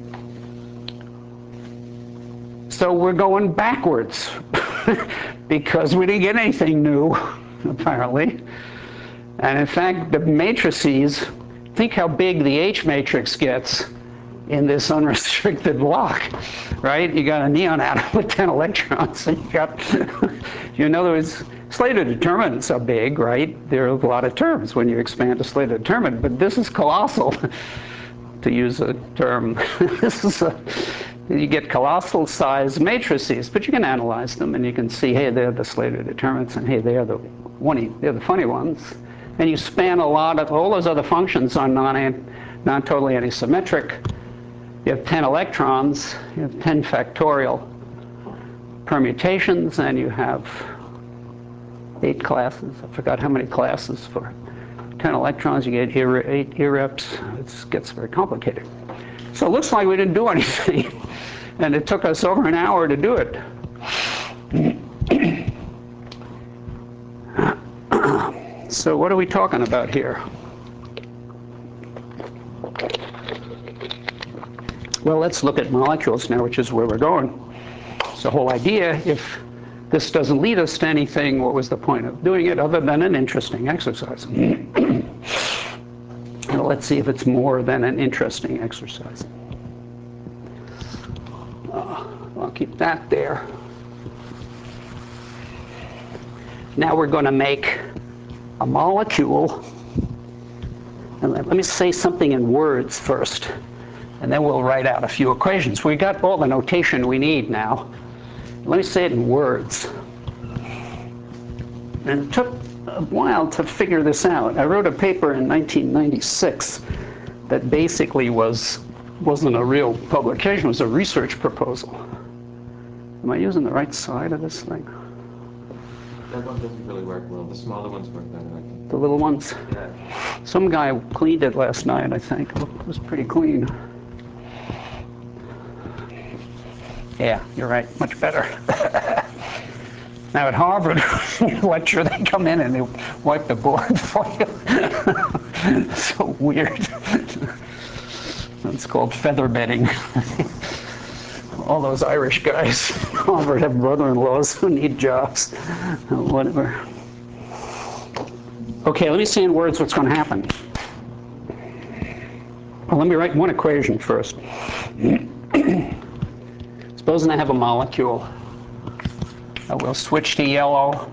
So we're going backwards because we didn't get anything new, apparently. And in fact, the matrices, think how big the H matrix gets in this unrestricted block, right? You got a neon atom with ten electrons, and you got, in other words, Slater determinants are big, right? There are a lot of terms when you expand a Slater determinant, but this is colossal, to use a term. This is a, you get colossal size matrices, but you can analyze them and you can see, hey, they're the Slater determinants, and hey, they're the one, they're the funny ones. And you span a lot of, all those other functions are non, non-totally anti-symmetric. You have ten electrons, you have ten factorial permutations, and you have eight classes. I forgot how many classes for ten electrons. You get eight irreps. It gets very complicated. So it looks like we didn't do anything. And it took us over an hour to do it. So what are we talking about here? Well, let's look at molecules now, which is where we're going. It's the whole idea. If this doesn't lead us to anything, what was the point of doing it other than an interesting exercise? Well, let's see if it's more than an interesting exercise. Uh, I'll keep that there. Now we're going to make a molecule. And let me say something in words first, and then we'll write out a few equations. We got all the notation we need now. Let me say it in words. And it took a while to figure this out. I wrote a paper in nineteen ninety-six that basically was, wasn't a real publication, it was a research proposal. Am I using the right side of this thing? That one doesn't really work well. The smaller ones work better, I think. The little ones? Yeah. Some guy cleaned it last night, I think. It was pretty clean. Yeah, you're right, much better. Now at Harvard lecture, they come in and they wipe the board for you. So weird. It's called feather bedding. All those Irish guys at Harvard have brother-in-laws who need jobs. Whatever. Okay, let me see in words what's going to happen. Well, let me write one equation first. Supposing I have a molecule Uh, We'll switch to yellow.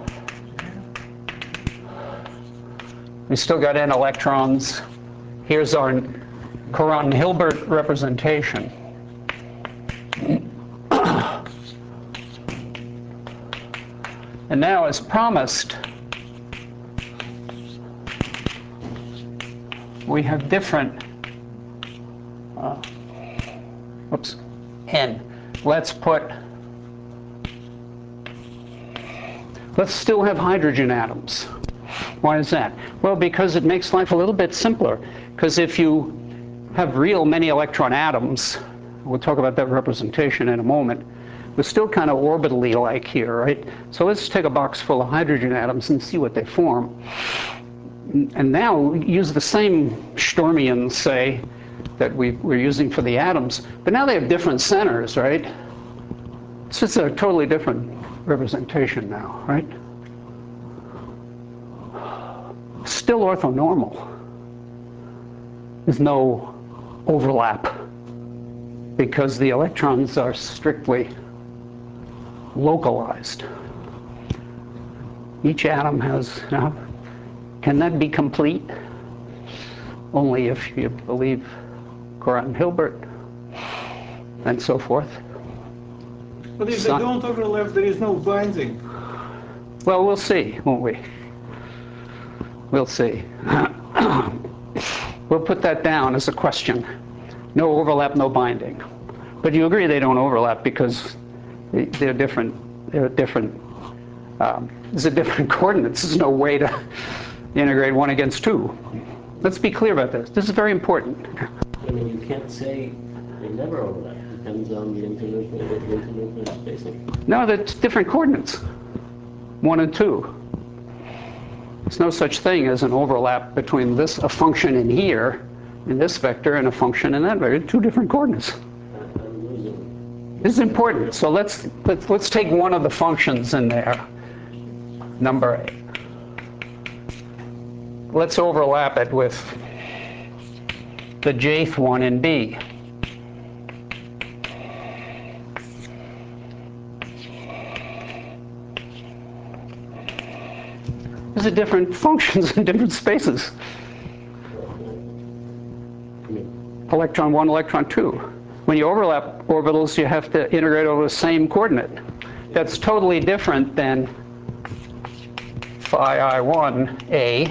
We still got N electrons. Here's our Courant and Hilbert representation. And now, as promised, we have different, uh, oops, N. Let's put, let's still have hydrogen atoms. Why is that? Well, because it makes life a little bit simpler. Because if you have real many electron atoms, we'll talk about that representation in a moment, we're still kind of orbitally like here, right? So let's take a box full of hydrogen atoms and see what they form. And now use the same Sturmians, say, that we, we're using for the atoms, but now they have different centers, right? It's just a totally different representation now, right? Still orthonormal. There's no overlap because the electrons are strictly localized. Each atom has, now, can that be complete? Only if you believe Courant and Hilbert and so forth. But if It's they not- don't overlap, there is no binding. Well, we'll see, won't we? We'll see. We'll put that down as a question. No overlap, no binding. But you agree they don't overlap because they- they're different. They're different. Um, there's a different coordinates. There's no way to integrate one against two. Let's be clear about this. This is very important. I mean, you can't say they never overlap. Depends on the internuclear, the internuclear spacing. No, that's different coordinates. One and two. There's no such thing as an overlap between this, a function in here, in this vector, and a function in that vector. Two different coordinates. I'm losing. This is important. So let's, let's, let's take one of the functions in there, number eight. Let's overlap it with the jth one in B. These are different functions in different spaces. Electron one, electron two. When you overlap orbitals, you have to integrate over the same coordinate. That's totally different than phi I one A,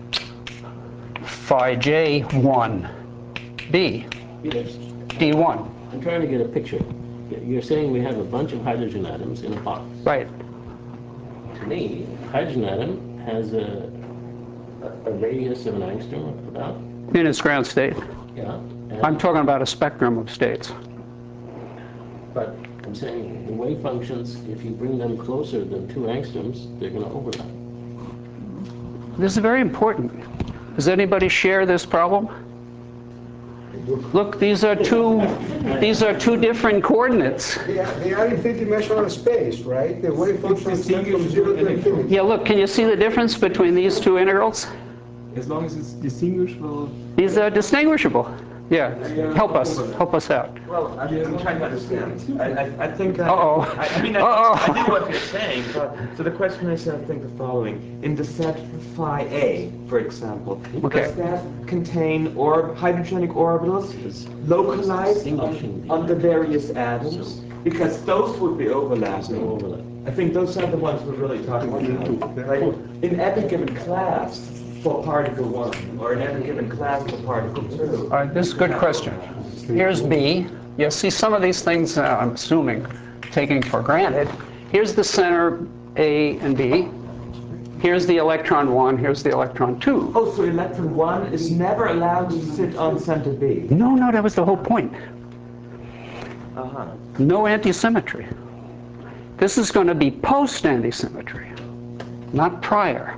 phi J one B, Peter, D one. I'm trying to get a picture. You're saying we have a bunch of hydrogen atoms in a box. Right. To me, a hydrogen atom has a, a, a radius of an angstrom about. In its ground state. Yeah. And, I'm talking about a spectrum of states. but I'm saying the wave functions, if you bring them closer than two angstroms, they're going to overlap. This is very important. Does anybody share this problem? Look, these are two, these are two different coordinates. They are, they are in three-dimensional space, right? The wave functions start from zero to infinity. Yeah, look, can you see the difference between these two integrals? As long as it's distinguishable. These are distinguishable. Yeah, help us, help us out. Well, I'm, I'm trying to understand. I, I, I think that. Uh-oh. I, I mean, I, Uh-oh. I get what you're saying, but so the question is, I think the following: in the set phi A, for example, Okay. does that contain or hydrogenic orbitals localized on, on the various atoms? Because those would be overlapping. No overlap. I think those are the ones we're really talking about. Right? In every given class for particle one, or in every given class for particle two. All right, this is a good question. Here's B. You see some of these things, uh, I'm assuming, taking for granted. Here's the center A and B. Here's the electron one, here's the electron two. Oh, so electron one is never allowed to sit on center B. No, no, that was the whole point. Uh-huh. No antisymmetry. This is going to be post-antisymmetry, not prior.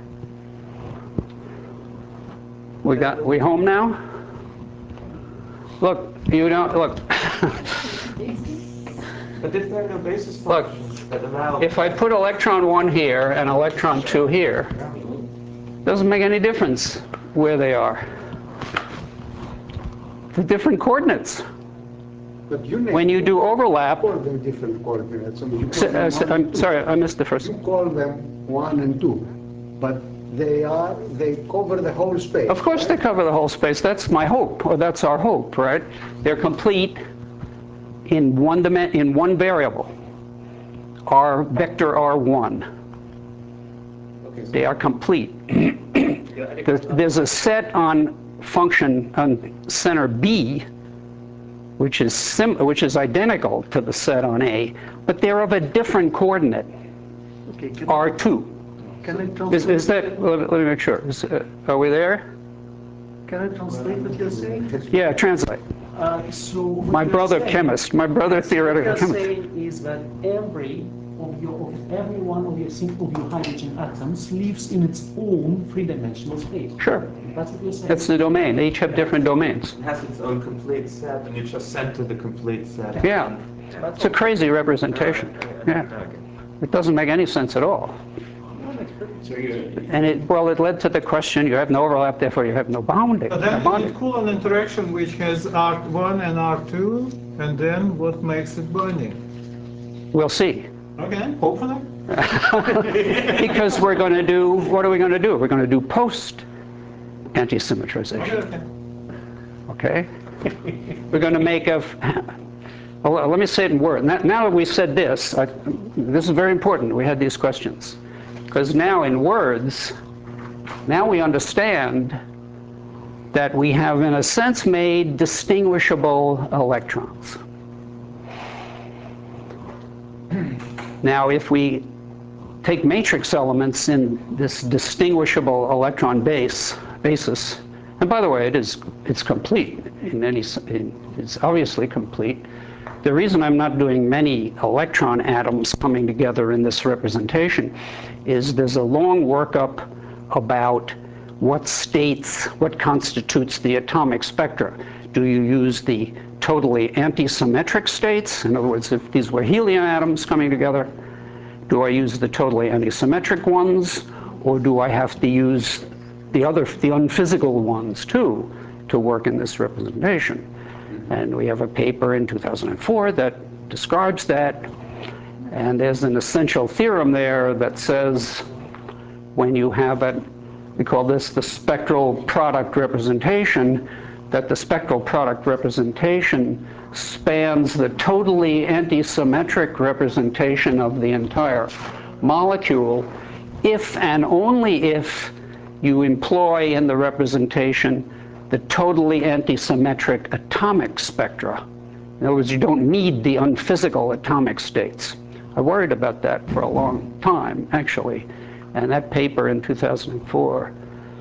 We got, we home now? Look, you don't, look. But if there are no basis Look, functions that allow... If I put electron one here and electron two here, doesn't make any difference where they are. The different coordinates. But you name When you do overlap, call them different coordinates. I mean, you call s- uh, them s- one I'm and two. sorry, I missed the first. You call them one and two, but they are, they cover the whole space. Of course they right? cover the whole space. That's my hope, or that's our hope, right? They're complete in one dimen- in one variable, R vector R one. Okay, so They are complete. There's there's a set on function on center B, which is sim which is identical to the set on A, but they're of a different coordinate, Okay, can, R two. can I Is, translate? is that, let me, let me make sure. Is, uh, are we there? Can I translate what you're saying? Yeah, translate. Uh, so what My you're brother saying- chemist, my brother What theoretical you're chemist. saying is that every of your, of every one of your syn- of your hydrogen atoms lives in its own three-dimensional space. Sure. That's what you're saying. That's the domain. They each have different domains. it has its own complete set, and you just center the complete set. Yeah. It's a crazy representation. Yeah. It doesn't make any sense at all. So you're, And it, well, it led to the question, you have no overlap, therefore you have no bounding. Uh, no Then you need bonding. Coulomb interaction which has R one and R two, and then what makes it binding? We'll see. Okay, hopefully. Because we're going to do, what are we going to do? We're going to do post Okay, anti-symmetrization. okay. Okay? We're going to make a, well, let me say it in words. Now now that we've said this, I, this is very important, we had these questions. Because now in words, now we understand that we have, in a sense, made distinguishable electrons. Now, if we take matrix elements in this distinguishable electron base basis, and by the way, it is it's complete in any s- in, it's obviously complete. The reason I'm not doing many electron atoms coming together in this representation is there's a long workup about what states, what constitutes the atomic spectra. Do you use the totally anti-symmetric states? In other words, if these were helium atoms coming together, do I use the totally anti-symmetric ones, or do I have to use the other, the unphysical ones too, to work in this representation? And we have a paper in two thousand four that describes that, and there's an essential theorem there that says when you have a, we call this the spectral product representation, that the spectral product representation spans the totally anti-symmetric representation of the entire molecule if and only if you employ in the representation the totally anti-symmetric atomic spectra. In other words, you don't need the unphysical atomic states. I worried about that for a long time, actually, and that paper in two thousand four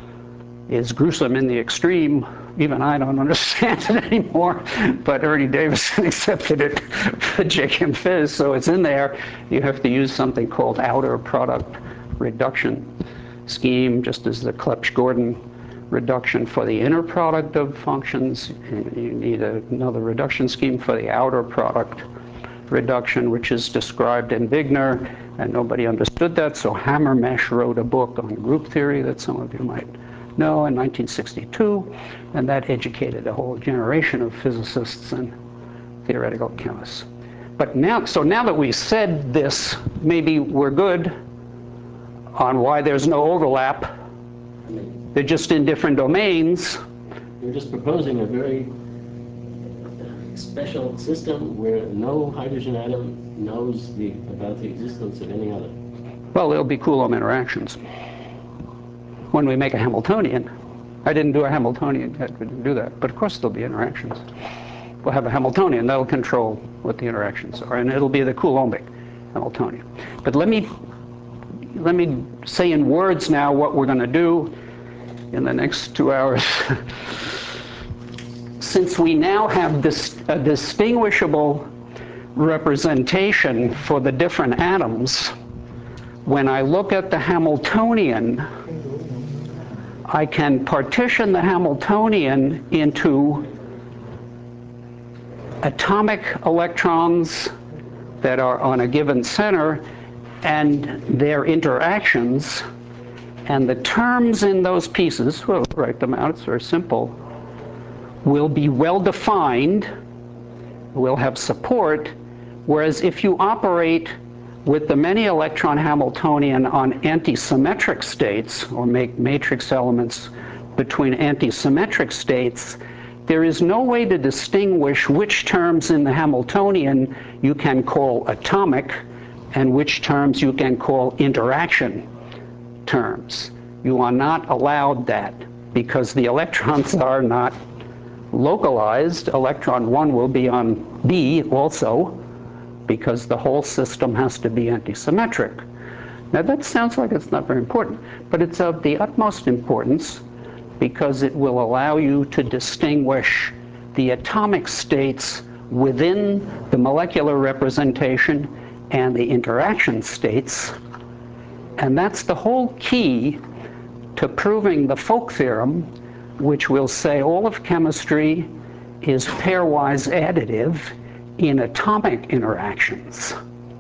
is gruesome in the extreme. Even I don't understand it anymore, but Ernie Davison accepted it for J C H E M Phys, so it's in there. You have to use something called outer product reduction scheme, just as the Clebsch-Gordon reduction for the inner product of functions. You need a, another reduction scheme for the outer product reduction, which is described in Wigner, and nobody understood that, so Hammermesh wrote a book on group theory that some of you might know in nineteen sixty-two, and that educated a whole generation of physicists and theoretical chemists. But now, so now that we said this, maybe we're good on why there's no overlap. They're just in different domains. you're just proposing a very special system where no hydrogen atom knows the, about the existence of any other. Well, there'll be Coulomb interactions. When we make a Hamiltonian, I didn't do a Hamiltonian yet, we didn't do that, but of course there'll be interactions. We'll have a Hamiltonian, that'll control what the interactions are, and it'll be the Coulombic Hamiltonian. But let me, let me say in words now what we're going to do in the next two hours. Since we now have this a distinguishable representation for the different atoms, when I look at the Hamiltonian, I can partition the Hamiltonian into atomic electrons that are on a given center and their interactions, and the terms in those pieces, we'll write them out, it's very simple, will be well defined will have support, whereas if you operate with the many electron Hamiltonian on antisymmetric states, or make matrix elements between antisymmetric states, there is no way to distinguish which terms in the Hamiltonian you can call atomic and which terms you can call interaction terms. You are not allowed that because the electrons are not localized. Electron one will be on B also because the whole system has to be antisymmetric. Now that sounds like it's not very important, but it's of the utmost importance because it will allow you to distinguish the atomic states within the molecular representation and the interaction states. And that's the whole key to proving the Folk theorem, which will say all of chemistry is pairwise additive in atomic interactions.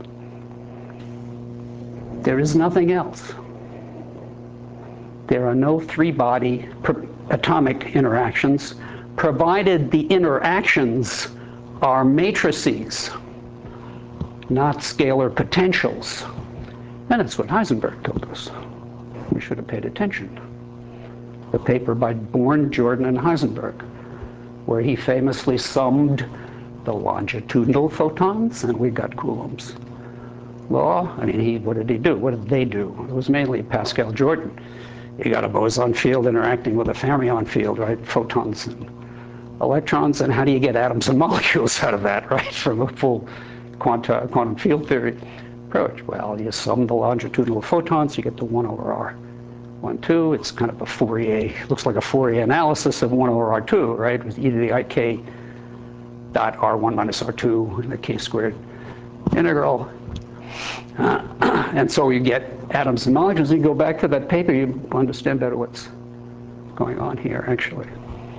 There is nothing else. There are no three-body atomic interactions, provided the interactions are matrices, not scalar potentials. And that's what Heisenberg told us. We should have paid attention. The paper by Born, Jordan, and Heisenberg, where he famously summed the longitudinal photons, and we got Coulomb's law. I mean, he, what did he do? What did they do? It was mainly Pascal Jordan. You got a boson field interacting with a fermion field, right? Photons and electrons, and how do you get atoms and molecules out of that, right? From a full quanta, quantum field theory approach. Well, you sum the longitudinal photons, you get to one over R one, two. It's kind of a Fourier, looks like a Fourier analysis of one over R two, right? With e to the ik dot R one minus R two in the k squared integral. Uh, and so you get atoms and molecules. You go back to that paper, you understand better what's going on here, actually.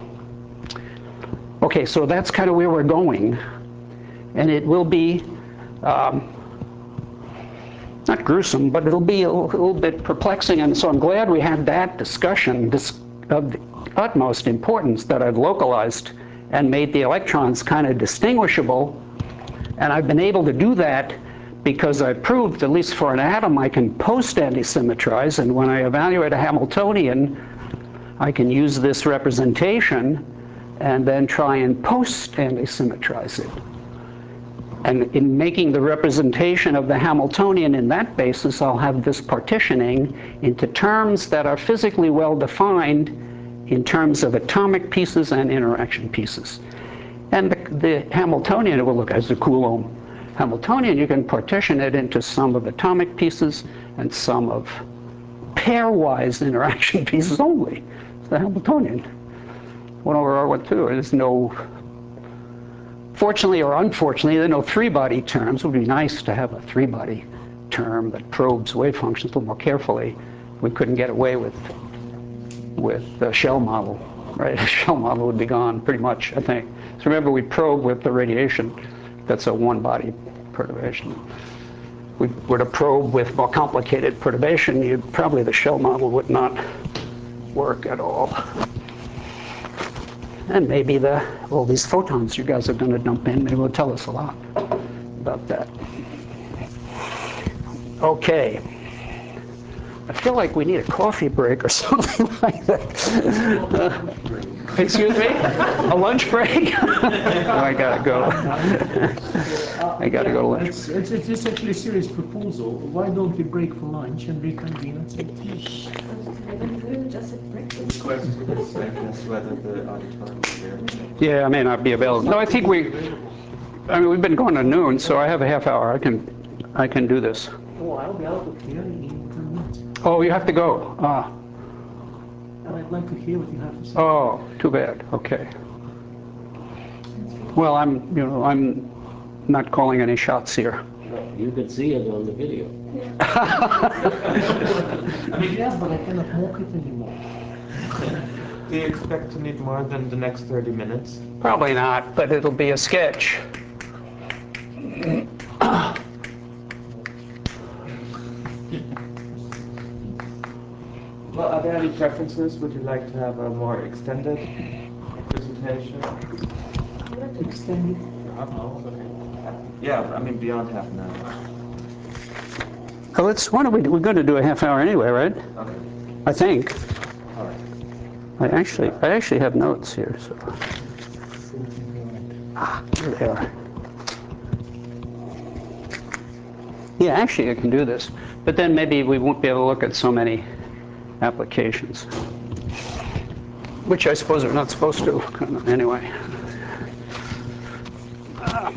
Okay, so that's kind of where we're going. And it will be, um, not gruesome, but it'll be a little, a little bit perplexing. And so I'm glad we had that discussion this, of the utmost importance, that I've localized and made the electrons kind of distinguishable. And I've been able to do that because I proved, at least for an atom, I can post-antisymmetrize, and when I evaluate a Hamiltonian, I can use this representation and then try and post-antisymmetrize it. And in making the representation of the Hamiltonian in that basis, I'll have this partitioning into terms that are physically well-defined in terms of atomic pieces and interaction pieces. And the, the Hamiltonian, it will look as a Coulomb Hamiltonian. You can partition it into some of atomic pieces and some of pairwise interaction pieces only. It's the Hamiltonian. one over R one two. There's no, fortunately or unfortunately, there are no three-body terms. It would be nice to have a three-body term that probes wave functions a little more carefully. We couldn't get away with, with the shell model, right? The shell model would be gone pretty much, I think. So remember, we probe with the radiation. That's a one-body perturbation. We were to probe with more complicated perturbation, you'd, probably the shell model would not work at all. And maybe the, all these photons you guys are going to dump in, maybe will tell us a lot about that. Okay. I feel like we need a coffee break or something like that. Uh, excuse me? A lunch break? Oh, I gotta go. I gotta go to lunch. It's, it's, it's actually a serious proposal. Why don't we break for lunch and reconvene at some tea? The question is, I guess, whether the auditorium is there. Yeah, I may not be available. No, I think we, I mean, we've been going to noon, so I have a half hour. I can, I can do this. Oh, I'll be out of here in ten minutes. Oh, you have to go. Ah. I'd like to hear what you have to say. Oh, too bad. Okay. Well, I'm, you know, I'm not calling any shots here. Well, you could see it on the video. I mean, yes, but I cannot mock it anymore. Do you expect to need more than the next thirty minutes? Probably not, but it'll be a sketch. Well, are there any preferences? Would you like to have a more extended presentation? Extend it. Yeah, I mean beyond half an hour. Oh, let's, why don't we, we're going to do a half hour anyway, right? Okay. I think. All right. I actually, I actually have notes here, so. Ah, here they are. Yeah, actually I can do this, but then maybe we won't be able to look at so many applications, which I suppose we're not supposed to, anyway. Uh,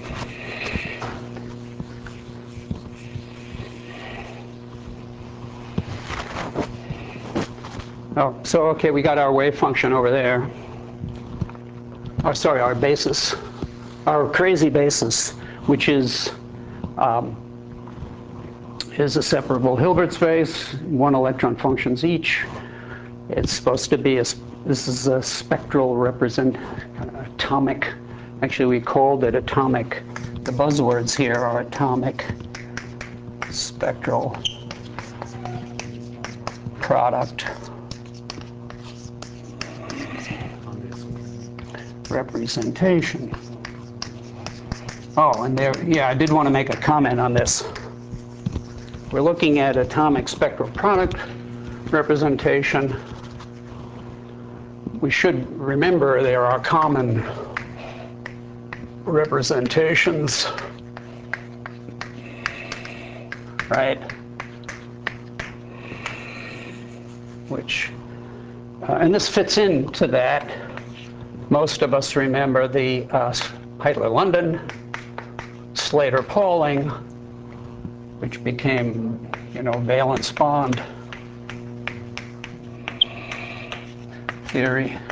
Oh, so okay, we got our wave function over there. Oh, sorry, our basis, our crazy basis, which is um, is a separable Hilbert space, one electron functions each. It's supposed to be a, this is a spectral represent, uh, atomic, actually we called it atomic, the buzzwords here are atomic spectral product representation. Oh, and there, yeah, I did want to make a comment on this. We're looking at atomic spectral product representation. We should remember there are common representations, right? Which, uh, and this fits into that. Most of us remember the uh, Heitler-London, Slater-Pauling, which became, you know, valence bond theory.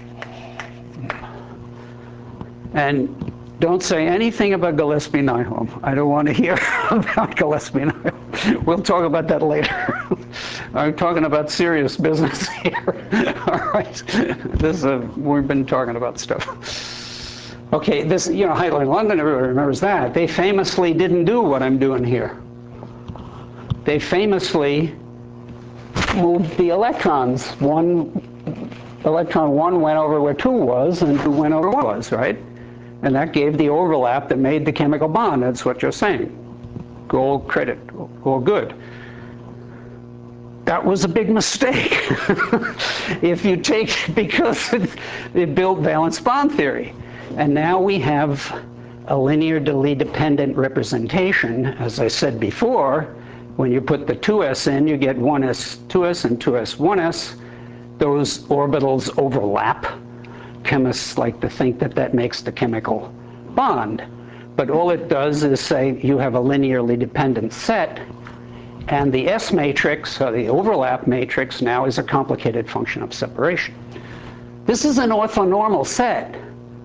And don't say anything about Gillespie-Nyholm. I don't want to hear about Gillespie-Nyholm. We'll talk about that later. I'm talking about serious business here. All right. This is a, we've been talking about stuff. Okay, this, you know, Heitler-London, everybody remembers that. They famously didn't do what I'm doing here. They famously moved the electrons. One, electron one went over where two was, and two went over one was, right? And that gave the overlap that made the chemical bond. That's what you're saying. All credit, all good. That was a big mistake. If you take, because it, it built valence bond theory. And now we have a linearly dependent representation. As I said before, when you put the two s in, you get one s, two s, and two s, one s. Those orbitals overlap. Chemists like to think that that makes the chemical bond. But all it does is say you have a linearly dependent set, and the S matrix, or the overlap matrix, now is a complicated function of separation. This is an orthonormal set.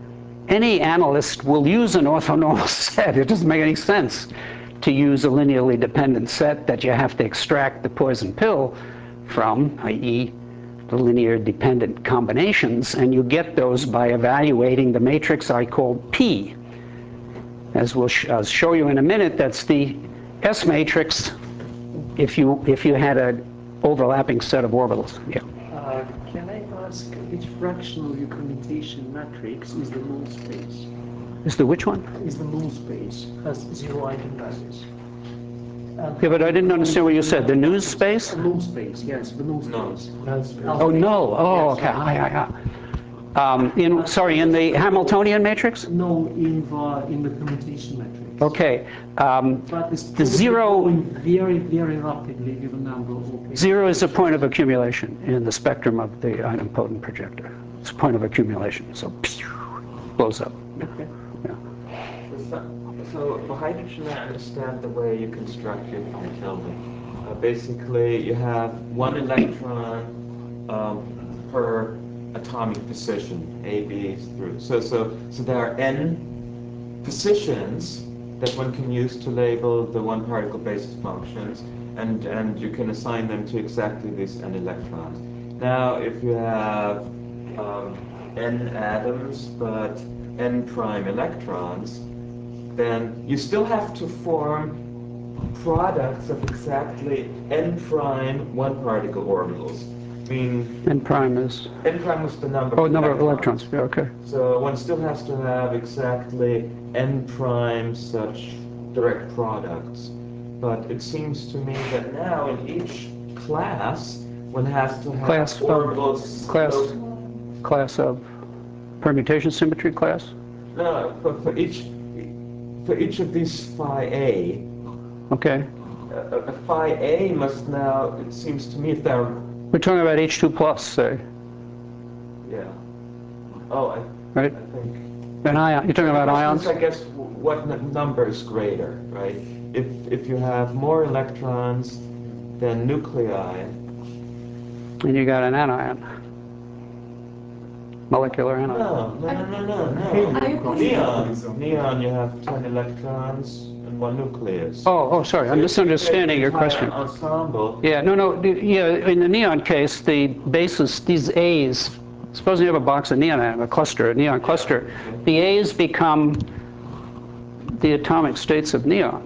Any analyst will use an orthonormal set. It doesn't make any sense to use a linearly dependent set that you have to extract the poison pill from, that is the linear dependent combinations, and you get those by evaluating the matrix I called P. As we'll sh I'll show you in a minute, that's the S matrix if you if you had an overlapping set of orbitals. Yeah. Uh, can I ask which fraction of your commutation matrix is the null space? Is the which one? Is the null space, has zero eigenvalues. And Yeah, but I didn't understand what you said. The news space? The null space, yes, the null No. space. Oh, null. Oh, okay. Aye, aye, aye. Um, in, sorry, in the Hamiltonian matrix? No, in the, in the commutation matrix. Okay. Um, But it's the zero, going very, very rapidly with a number of locations. zero is a point of accumulation in the spectrum of the idempotent projector. It's a point of accumulation, so blows up. Okay. Yeah. So, so for hydrogen, I understand the way you construct it from Kelvin. Uh, basically, you have one electron um, per atomic position, A, B through. So, so, so there are n positions that one can use to label the one particle basis functions, and, and you can assign them to exactly these n electrons. Now, if you have um, n atoms, but n prime electrons, then you still have to form products of exactly n prime one particle orbitals. mean, N prime is, n prime was the number oh, of number of electrons, yeah, okay. So one still has to have exactly n prime such direct products. But it seems to me that now in each class, one has to have Class of- orbitals. class. close- Class of permutation symmetry class? No, for, for each for each of these phi A, Okay. a, a phi A must now, it seems to me, if they're, We're talking about H two plus, say, yeah. Oh, I, right? I think. An ion, you're talking about The question ions? is, I guess, what n- number is greater, right? If if you have more electrons than nuclei, And you got an anion. Molecular anion. no, no, no, no, no, no. Neon, neon, you have ten electrons and one nucleus. Oh, oh, sorry, So I'm if you take misunderstanding the your entire question. Ensemble. Yeah, no, no, the- yeah, in the neon case, the basis, these A's, suppose you have a box of neon, a cluster, a neon cluster, the A's become the atomic states of neon.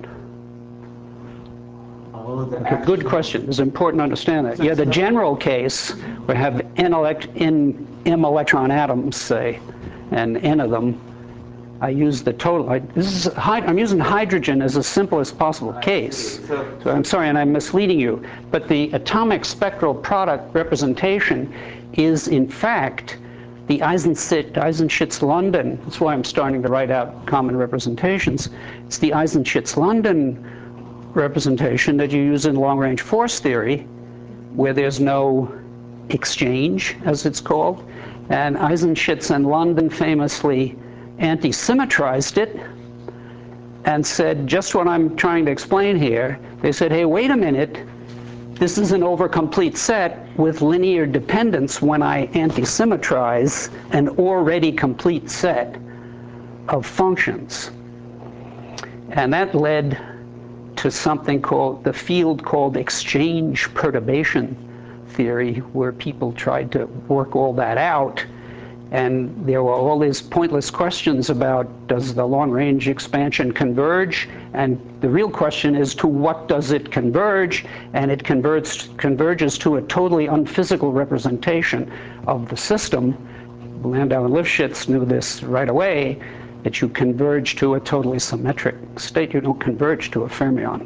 Oh, the Okay, good actual- question. It's important to understand that. Yeah, the general case, we have n, elect, n m electron atoms, say, and n of them. I use the total. I, this is, hy- I'm using hydrogen as the simplest possible case. So- So I'm sorry, and I'm misleading you. But the atomic spectral product representation is, in fact, the Eisenschitz, Eisenschitz-London. That's why I'm starting to write out common representations. It's the Eisenschitz-London representation that you use in long-range force theory, where there's no exchange, as it's called. And Eisenschitz and London famously anti-symmetrized it and said just what I'm trying to explain here. They said, hey, wait a minute, this is an overcomplete set with linear dependence when I anti-symmetrize an already complete set of functions. And that led to something called the field called exchange perturbation theory, where people tried to work all that out. And there were all these pointless questions about, does the long-range expansion converge? And the real question is, to what does it converge? And it converts, converges to a totally unphysical representation of the system. Landau and Lifshitz knew this right away, that you converge to a totally symmetric state. You don't converge to a fermion.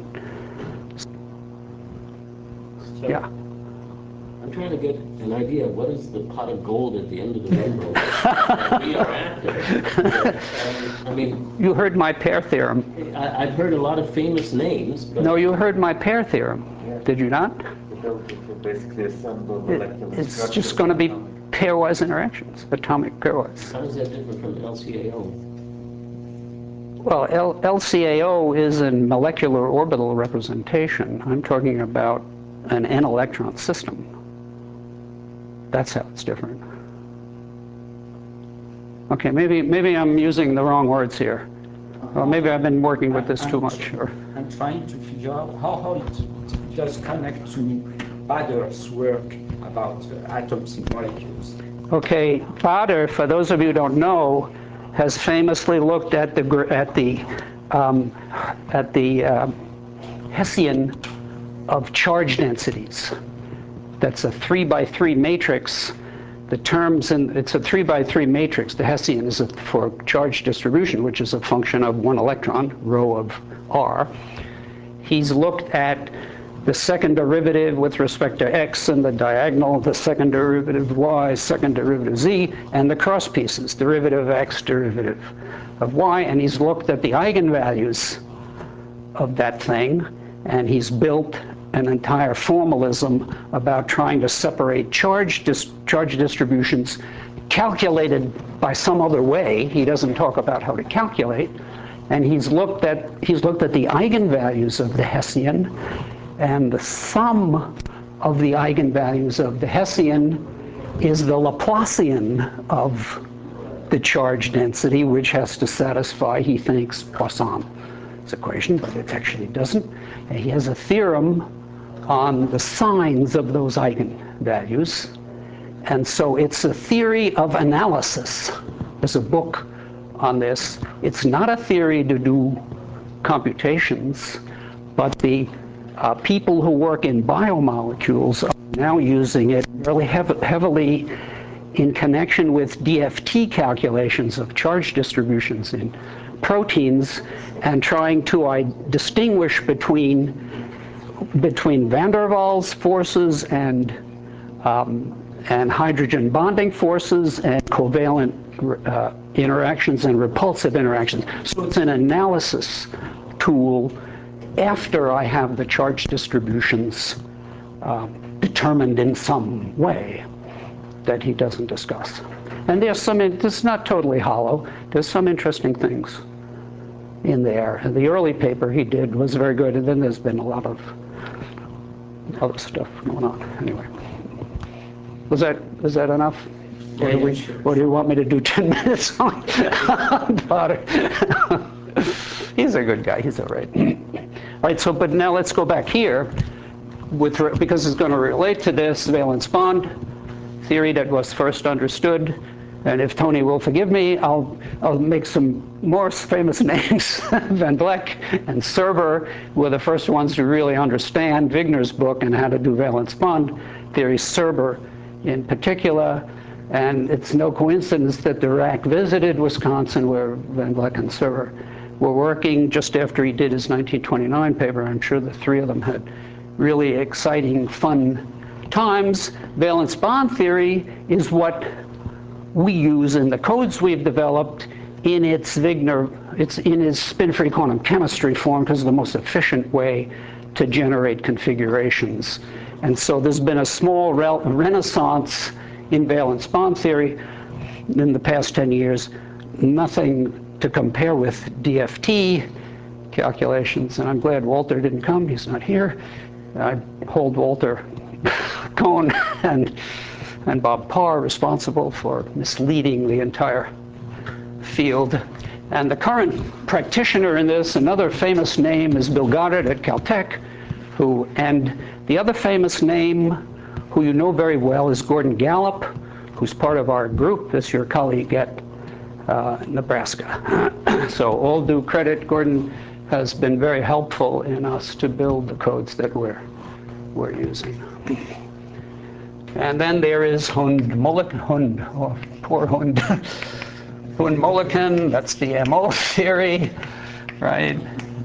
So, Yeah. I'm trying to get an idea of what is the pot of gold at the end of the rainbow that we are after. I mean, You heard my pair theorem. I, I've heard a lot of famous names, but No, you heard my pair theorem, did you not? Basically assemble It- molecular It's structure just going to be atomic. pairwise interactions, atomic pairwise. how is that different from L C A O? Well, L LCAO is a molecular orbital representation. I'm talking about an n-electron system. That's how it's different. Okay, maybe maybe I'm using the wrong words here. Or maybe I've been working with this too much. Or, I'm trying to figure out how, how it does connect to Bader's work about uh, atoms and molecules. okay, Bader, for those of you who don't know, has famously looked at the gr- at the um, at the uh, Hessian of charge densities. That's a three by three matrix. The terms in it's a three by three matrix. The Hessian is a, for charge distribution, which is a function of one electron, rho of R. He's looked at the second derivative with respect to x and the diagonal, the second derivative y, second derivative z, and the cross pieces, derivative of x, derivative of y, and he's looked at the eigenvalues of that thing, and he's built an entire formalism about trying to separate charge, dis charge distributions calculated by some other way. He doesn't talk about how to calculate. And he's looked at, he's looked at the eigenvalues of the Hessian, and the sum of the eigenvalues of the Hessian is the Laplacian of the charge density, which has to satisfy, he thinks, Poisson's equation, but it actually doesn't. And he has a theorem on the signs of those eigenvalues. And so it's a theory of analysis. There's a book on this. It's not a theory to do computations, but the uh, people who work in biomolecules are now using it really hev- heavily in connection with D F T calculations of charge distributions in proteins, and trying to I, distinguish between, between van der Waals forces and, um, and hydrogen bonding forces and covalent uh, interactions and repulsive interactions. So it's an analysis tool after I have the charge distributions uh, determined in some way that he doesn't discuss. And there's some, it's not totally hollow, there's some interesting things in there. And the early paper he did was very good, and then there's been a lot of other stuff going on. Anyway, was that, is that enough? Yeah, Or do, yeah, we, sure. or do you want me to do ten minutes on Potter? He's a good guy, he's all right. All right, so, but now let's go back here, with, because it's going to relate to this valence bond theory that was first understood. And if Tony will forgive me, I'll, I'll make some more famous names. Van Vleck and Serber were the first ones to really understand Wigner's book and how to do valence bond theory, Serber in particular. And it's no coincidence that Dirac visited Wisconsin, where Van Vleck and Serber were working just after he did his nineteen twenty-nine paper. I'm sure the three of them had really exciting, fun times. Valence bond theory is what we use in the codes we've developed in its Wigner, it's in its spin-free quantum chemistry form, because it's the most efficient way to generate configurations. And so there's been a small renaissance in valence bond theory in the past ten years. Nothing to compare with D F T calculations, and I'm glad Walter didn't come, he's not here. I hold Walter Cohn and, and Bob Parr responsible for misleading the entire field. And the current practitioner in this, another famous name, is Bill Goddard at Caltech, who, and the other famous name, who you know very well, is Gordon Gallup, who's part of our group, is your colleague at uh, Nebraska. So all due credit, Gordon has been very helpful in us to build the codes that we're, we're using. And then there is Hund Mulliken, Hund, oh, poor Hund. Hund Mulliken, that's the M O theory, right?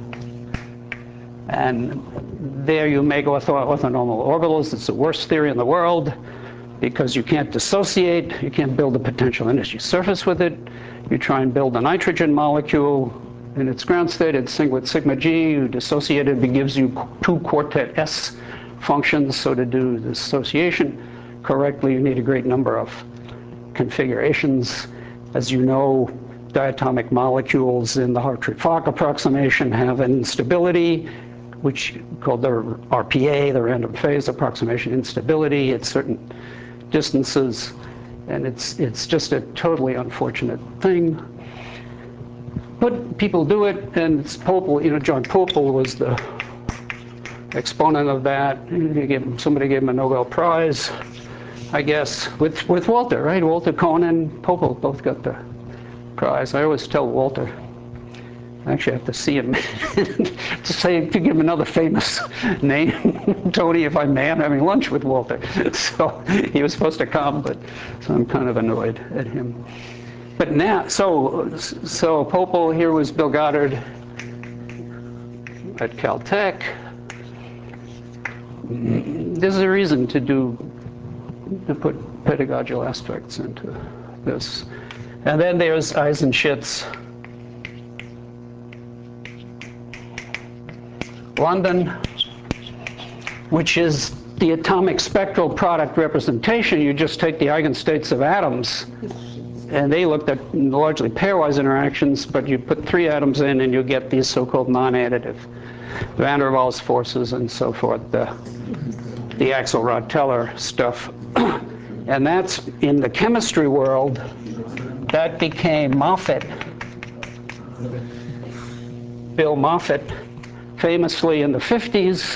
And there you make ortho orthonormal orbitals. It's the worst theory in the world, because you can't dissociate, you can't build a potential energy surface with it. You try and build a nitrogen molecule in its ground state, it's singlet sigma G, you dissociate it, it gives you two quartet S functions. So to do dissociation correctly, you need a great number of configurations. As you know, diatomic molecules in the Hartree-Fock approximation have an instability, which called the R P A, the random phase approximation instability at certain distances. And it's, it's just a totally unfortunate thing. But people do it, and it's Popel, you know, John Popel was the exponent of that. He gave him, somebody gave him a Nobel Prize, I guess, with, with Walter, right? Walter Cohn and Popel both got the prize. I always tell Walter, I actually have to see him to say, to give him another famous name. Tony, if I may, I'm having lunch with Walter. So he was supposed to come, but so I'm kind of annoyed at him. But now, so, so Popel, here was Bill Goddard at Caltech. There's a reason to do, to put pedagogical aspects into this. And then there's Eisenschitz, London, which is the atomic spectral product representation. You just take the eigenstates of atoms, and they looked at largely pairwise interactions, but you put three atoms in and you get these so-called non-additive van der Waals forces and so forth, the, the Axelrod-Teller stuff. And that's, in the chemistry world, that became Moffett, Bill Moffett, famously in the fifties,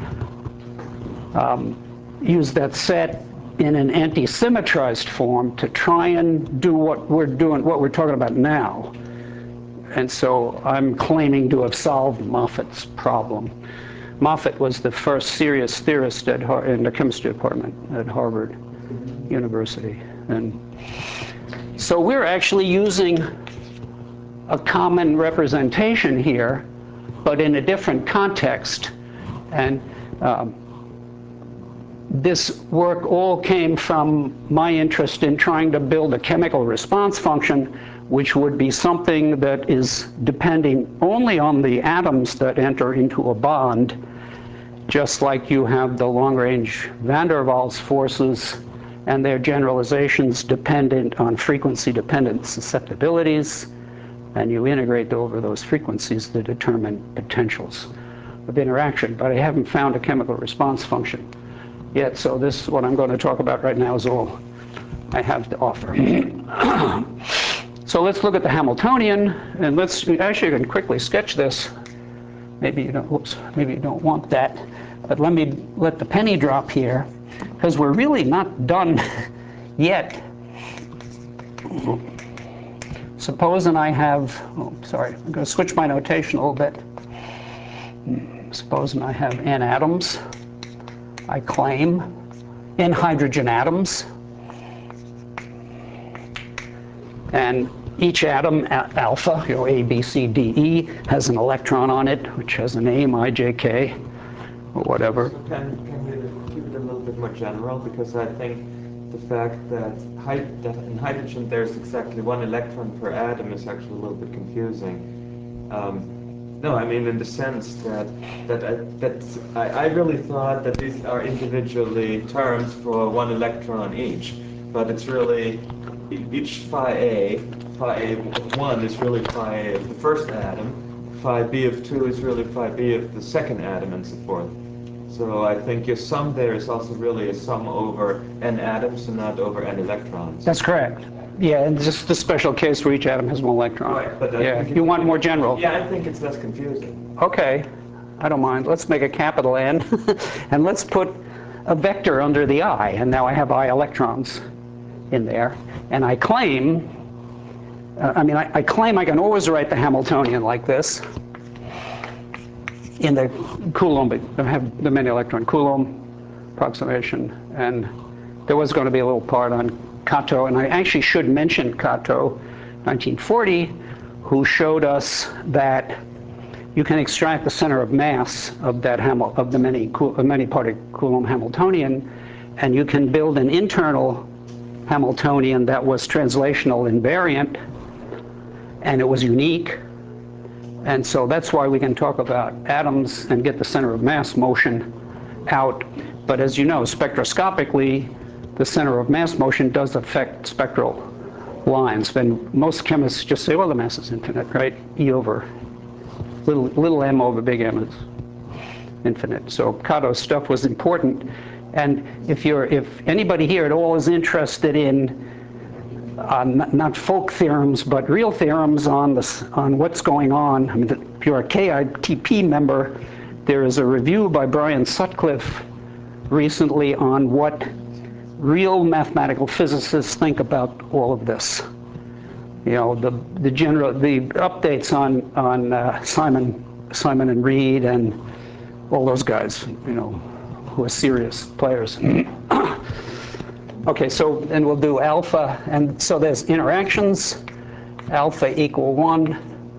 um, used that set in an anti-symmetrized form to try and do what we're doing, what we're talking about now. And so I'm claiming to have solved Moffett's problem Moffett was the first serious theorist at Har in the chemistry department at Harvard University. And so we're actually using a common representation here, but in a different context. And um, this work all came from my interest in trying to build a chemical response function, which would be something that is depending only on the atoms that enter into a bond, just like you have the long-range van der Waals forces and their generalizations dependent on frequency-dependent susceptibilities, and you integrate over those frequencies to determine potentials of interaction. But I haven't found a chemical response function yet, so this, what I'm going to talk about right now, is all I have to offer. So let's look at the Hamiltonian, and let's actually, I can quickly sketch this. Maybe you don't, whoops, maybe you don't want that, but let me let the penny drop here, because we're really not done yet. Supposing I have, oh, sorry, I'm going to switch my notation a little bit. Supposing I have n atoms, I claim, n hydrogen atoms, and each atom, alpha, you know, A, B, C, D, E, has an electron on it, which has a name, I, J, K, or whatever. So can, can you keep it a little bit more general? Because I think the fact that, that in hydrogen there's exactly one electron per atom is actually a little bit confusing. Um, no, I mean in the sense that that I, that I, I really thought that these are individually terms for one electron each, but it's really each phi A, phi A of one is really phi A of the first atom, phi B of two is really phi B of the second atom, and so forth. So I think your sum there is also really a sum over n atoms and not over n electrons. That's correct. Yeah, and just the special case where each atom has one electron. Right, but I yeah, think you want more general. Yeah, I think it's less confusing. Okay, I don't mind. Let's make a capital N, and let's put a vector under the I, and now I have I electrons in there. And I claim, uh, I mean, I, I claim I can always write the Hamiltonian like this in the Coulomb, I have the many electron Coulomb approximation, and there was going to be a little part on Kato, and I actually should mention Kato, nineteen forty, who showed us that you can extract the center of mass of that Hamil of the many many party Coulomb Hamiltonian, and you can build an internal Hamiltonian that was translational invariant, and it was unique. And so that's why we can talk about atoms and get the center of mass motion out. But as you know, spectroscopically, the center of mass motion does affect spectral lines. Then most chemists just say, well, the mass is infinite, right? E over little, little m over big M is infinite. So Kato's stuff was important. And if you're, if anybody here at all is interested in Uh, not, not folk theorems, but real theorems on this, on what's going on. I mean, if you're a K I T P member, there is a review by Brian Sutcliffe recently on what real mathematical physicists think about all of this. You know, the the general the updates on on uh, Simon Simon and Reed and all those guys. You know, who are serious players. Okay, so then we'll do alpha, and so there's interactions, alpha equal one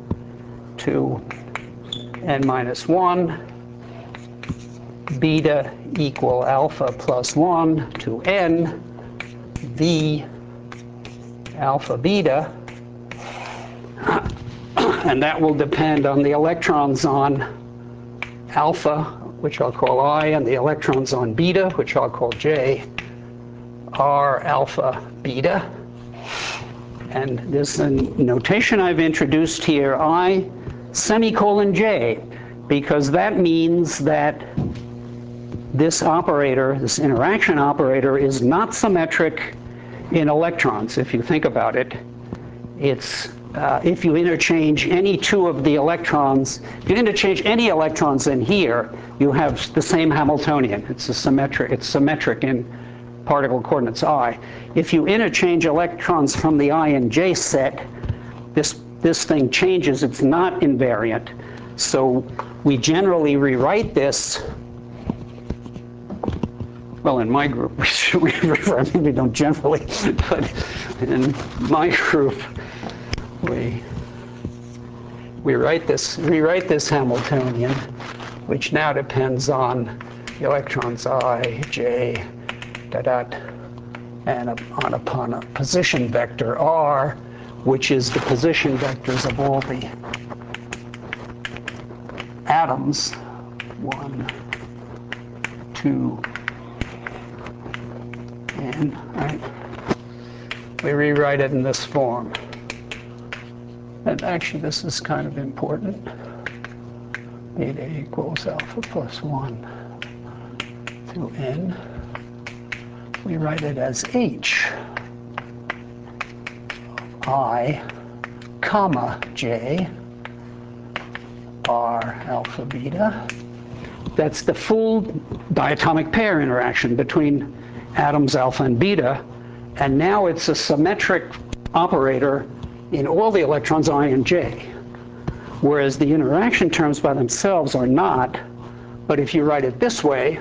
to n minus one, beta equal alpha plus one to n, v alpha beta, and that will depend on the electrons on alpha, which I'll call I, and the electrons on beta, which I'll call j. R alpha beta, and there's a notation I've introduced here, I semicolon j, because that means that this operator, this interaction operator, is not symmetric in electrons. If you think about it, it's uh, if you interchange any two of the electrons, if you interchange any electrons in here, you have the same Hamiltonian. It's a symmetric. It's symmetric in particle coordinates I. If you interchange electrons from the I and J set, this, this thing changes. It's not invariant. So we generally rewrite this. Well, in my group, we, I mean, we don't generally, but in my group, we we write this, rewrite this Hamiltonian, which now depends on the electrons I, J, da dot, and on upon a position vector R, which is the position vectors of all the atoms. One, two, and right, we rewrite it in this form. And actually, this is kind of important. Beta equals alpha plus one to n. We write it as h of I, comma j, r alpha beta. That's the full diatomic pair interaction between atoms alpha and beta. And now it's a symmetric operator in all the electrons I and j, whereas the interaction terms by themselves are not. But if you write it this way,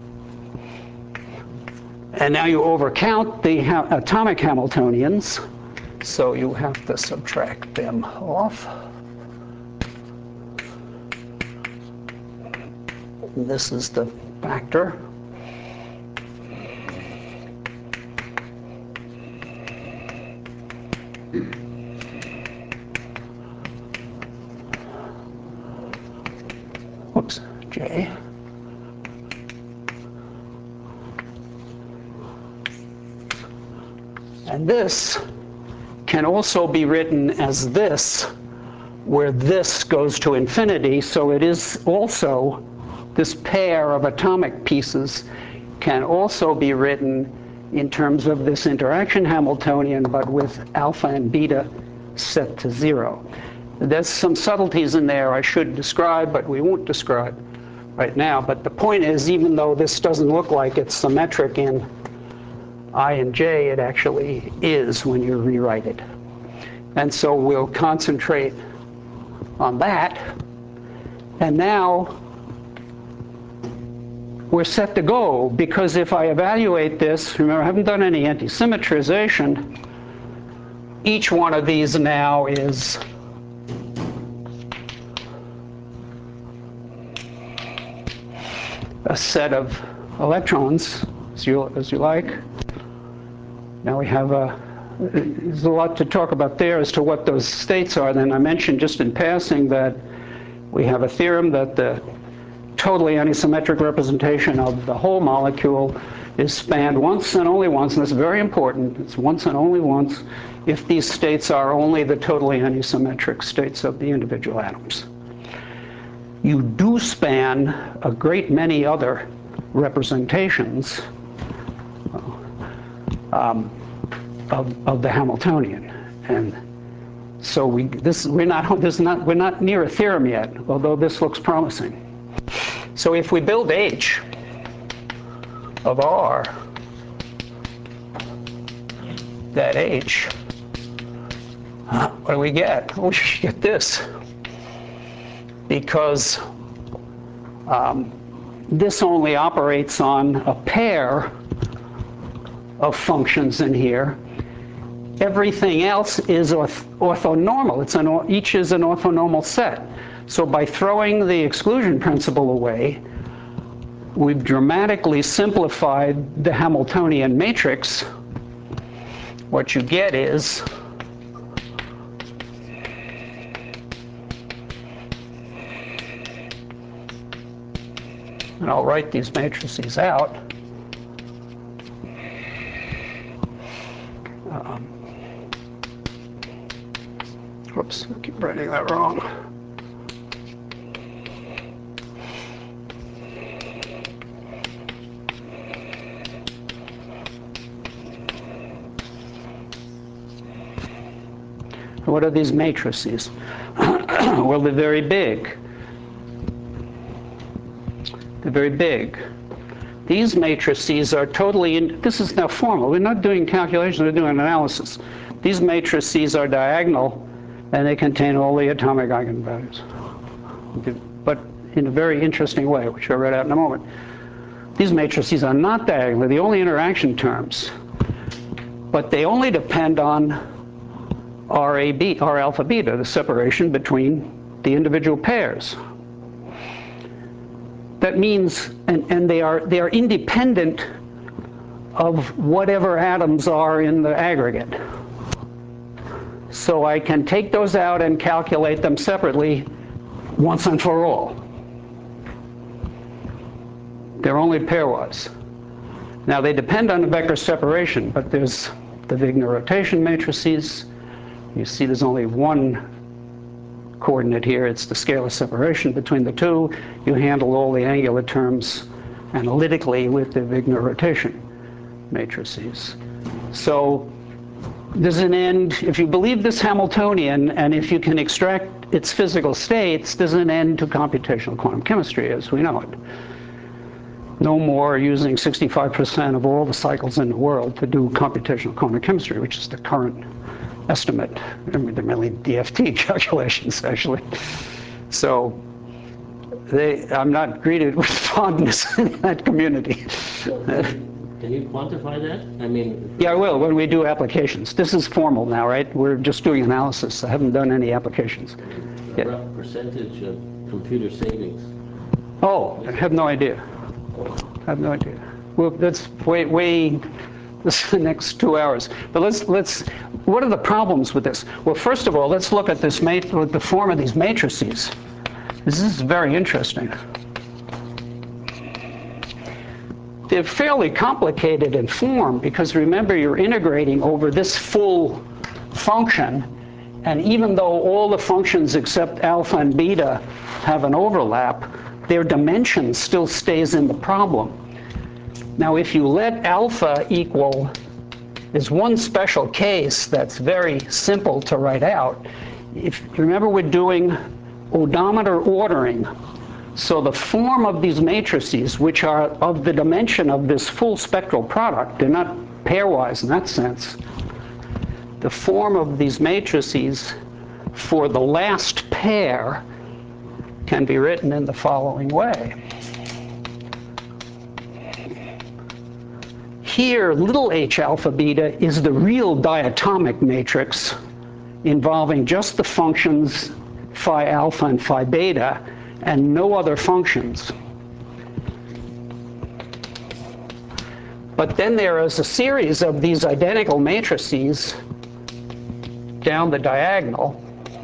and now you overcount the ha atomic Hamiltonians, so you have to subtract them off. This is the factor. Whoops, J. And this can also be written as this, where this goes to infinity. So it is also, this pair of atomic pieces can also be written in terms of this interaction Hamiltonian, but with alpha and beta set to zero. There's some subtleties in there I should describe, but we won't describe right now. But the point is, even though this doesn't look like it's symmetric in I and J, it actually is when you rewrite it. And so we'll concentrate on that. And now we're set to go, because if I evaluate this, remember I haven't done any anti-symmetrization, each one of these now is a set of electrons, as you, as you like. Now we have a, there's a lot to talk about there as to what those states are. Then I mentioned just in passing that we have a theorem that the totally anisymmetric representation of the whole molecule is spanned once and only once, and that's very important. It's once and only once if these states are only the totally anisymmetric states of the individual atoms. You do span a great many other representations um, of, of the Hamiltonian, and so we this we're not this is not we're not near a theorem yet, although this looks promising. So if we build H of R, that H, uh, what do we get? We get this, because um, this only operates on a pair of functions in here. Everything else is orth orthonormal. It's an, each is an orthonormal set. So by throwing the exclusion principle away, we've dramatically simplified the Hamiltonian matrix. What you get is and I'll write these matrices out. Um, whoops, I keep writing that wrong. What are these matrices? Well, they're very big. They're very big. These matrices are totally, in, this is now formal. We're not doing calculations, we're doing analysis. These matrices are diagonal, and they contain all the atomic eigenvalues. but in a very interesting way, which I'll read out in a moment. These matrices are not diagonal, the only interaction terms, but they only depend on R A B, R alpha beta, the separation between the individual pairs. That means, and, and they are they are independent of whatever atoms are in the aggregate. So I can take those out and calculate them separately once and for all. They're only pairwise. Now they depend on the vector separation, but there's the Wigner rotation matrices. You see there's only one coordinate here. It's the scalar separation between the two. You handle all the angular terms analytically with the Wigner rotation matrices. So there's an end. If you believe this Hamiltonian, and if you can extract its physical states, there's an end to computational quantum chemistry as we know it. No more using sixty-five percent of all the cycles in the world to do computational quantum chemistry, which is the current estimate. I mean, they're mainly D F T calculations, actually. So they, I'm not greeted with fondness in that community. So, can you quantify that? I mean... Yeah, I will, when we do applications. This is formal now, right? We're just doing analysis. I haven't done any applications. A Yeah. rough percentage of computer savings. Oh, I have no idea. I have no idea. Well, that's way, way, this is the next two hours. But let's, let's, what are the problems with this? Well, first of all, let's look at this, mat the form of these matrices. This is very interesting. They're fairly complicated in form because remember, you're integrating over this full function. And even though all the functions except alpha and beta have an overlap, their dimension still stays in the problem. Now, if you let alpha equal, there's one special case that's very simple to write out. If you remember, we're doing odometer ordering. So the form of these matrices, which are of the dimension of this full spectral product, they're not pairwise in that sense. The form of these matrices for the last pair can be written in the following way. Here, little h alpha beta is the real diatomic matrix involving just the functions phi alpha and phi beta and no other functions. But then there is a series of these identical matrices down the diagonal.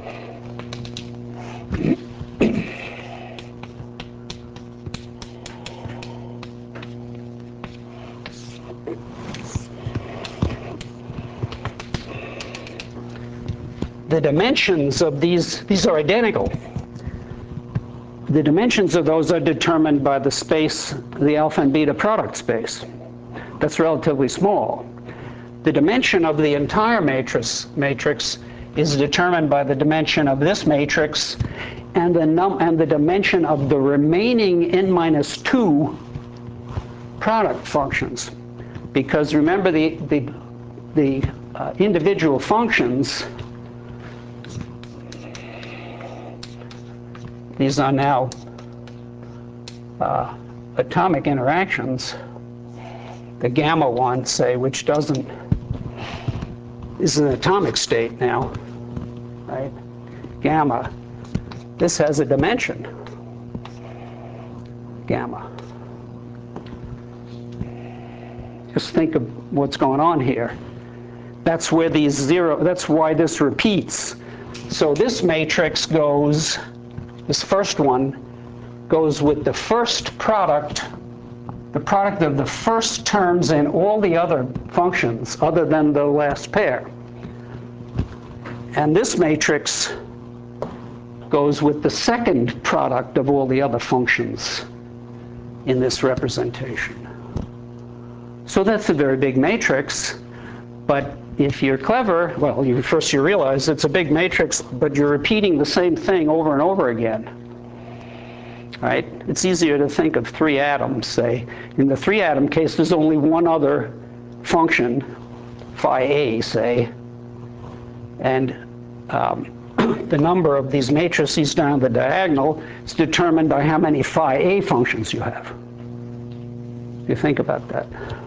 The dimensions of these, these are identical. The dimensions of those are determined by the space, the alpha and beta product space. That's relatively small. The dimension of the entire matrix, matrix is determined by the dimension of this matrix and the, num and the dimension of the remaining n minus two product functions. Because remember, the, the, the uh, individual functions, these are now uh, atomic interactions. The gamma one, say, which doesn't, is an atomic state now, right? Gamma, this has a dimension, gamma. Just think of what's going on here. That's where these zero, that's why this repeats. So this matrix goes, this first one goes with the first product, the product of the first terms in all the other functions other than the last pair. And this matrix goes with the second product of all the other functions in this representation. So that's a very big matrix, but if you're clever, well, you, first you realize it's a big matrix, but you're repeating the same thing over and over again. Right? It's easier to think of three atoms, say. In the three atom case, there's only one other function, phi A, say. And um, the number of these matrices down the diagonal is determined by how many phi A functions you have. You think about that.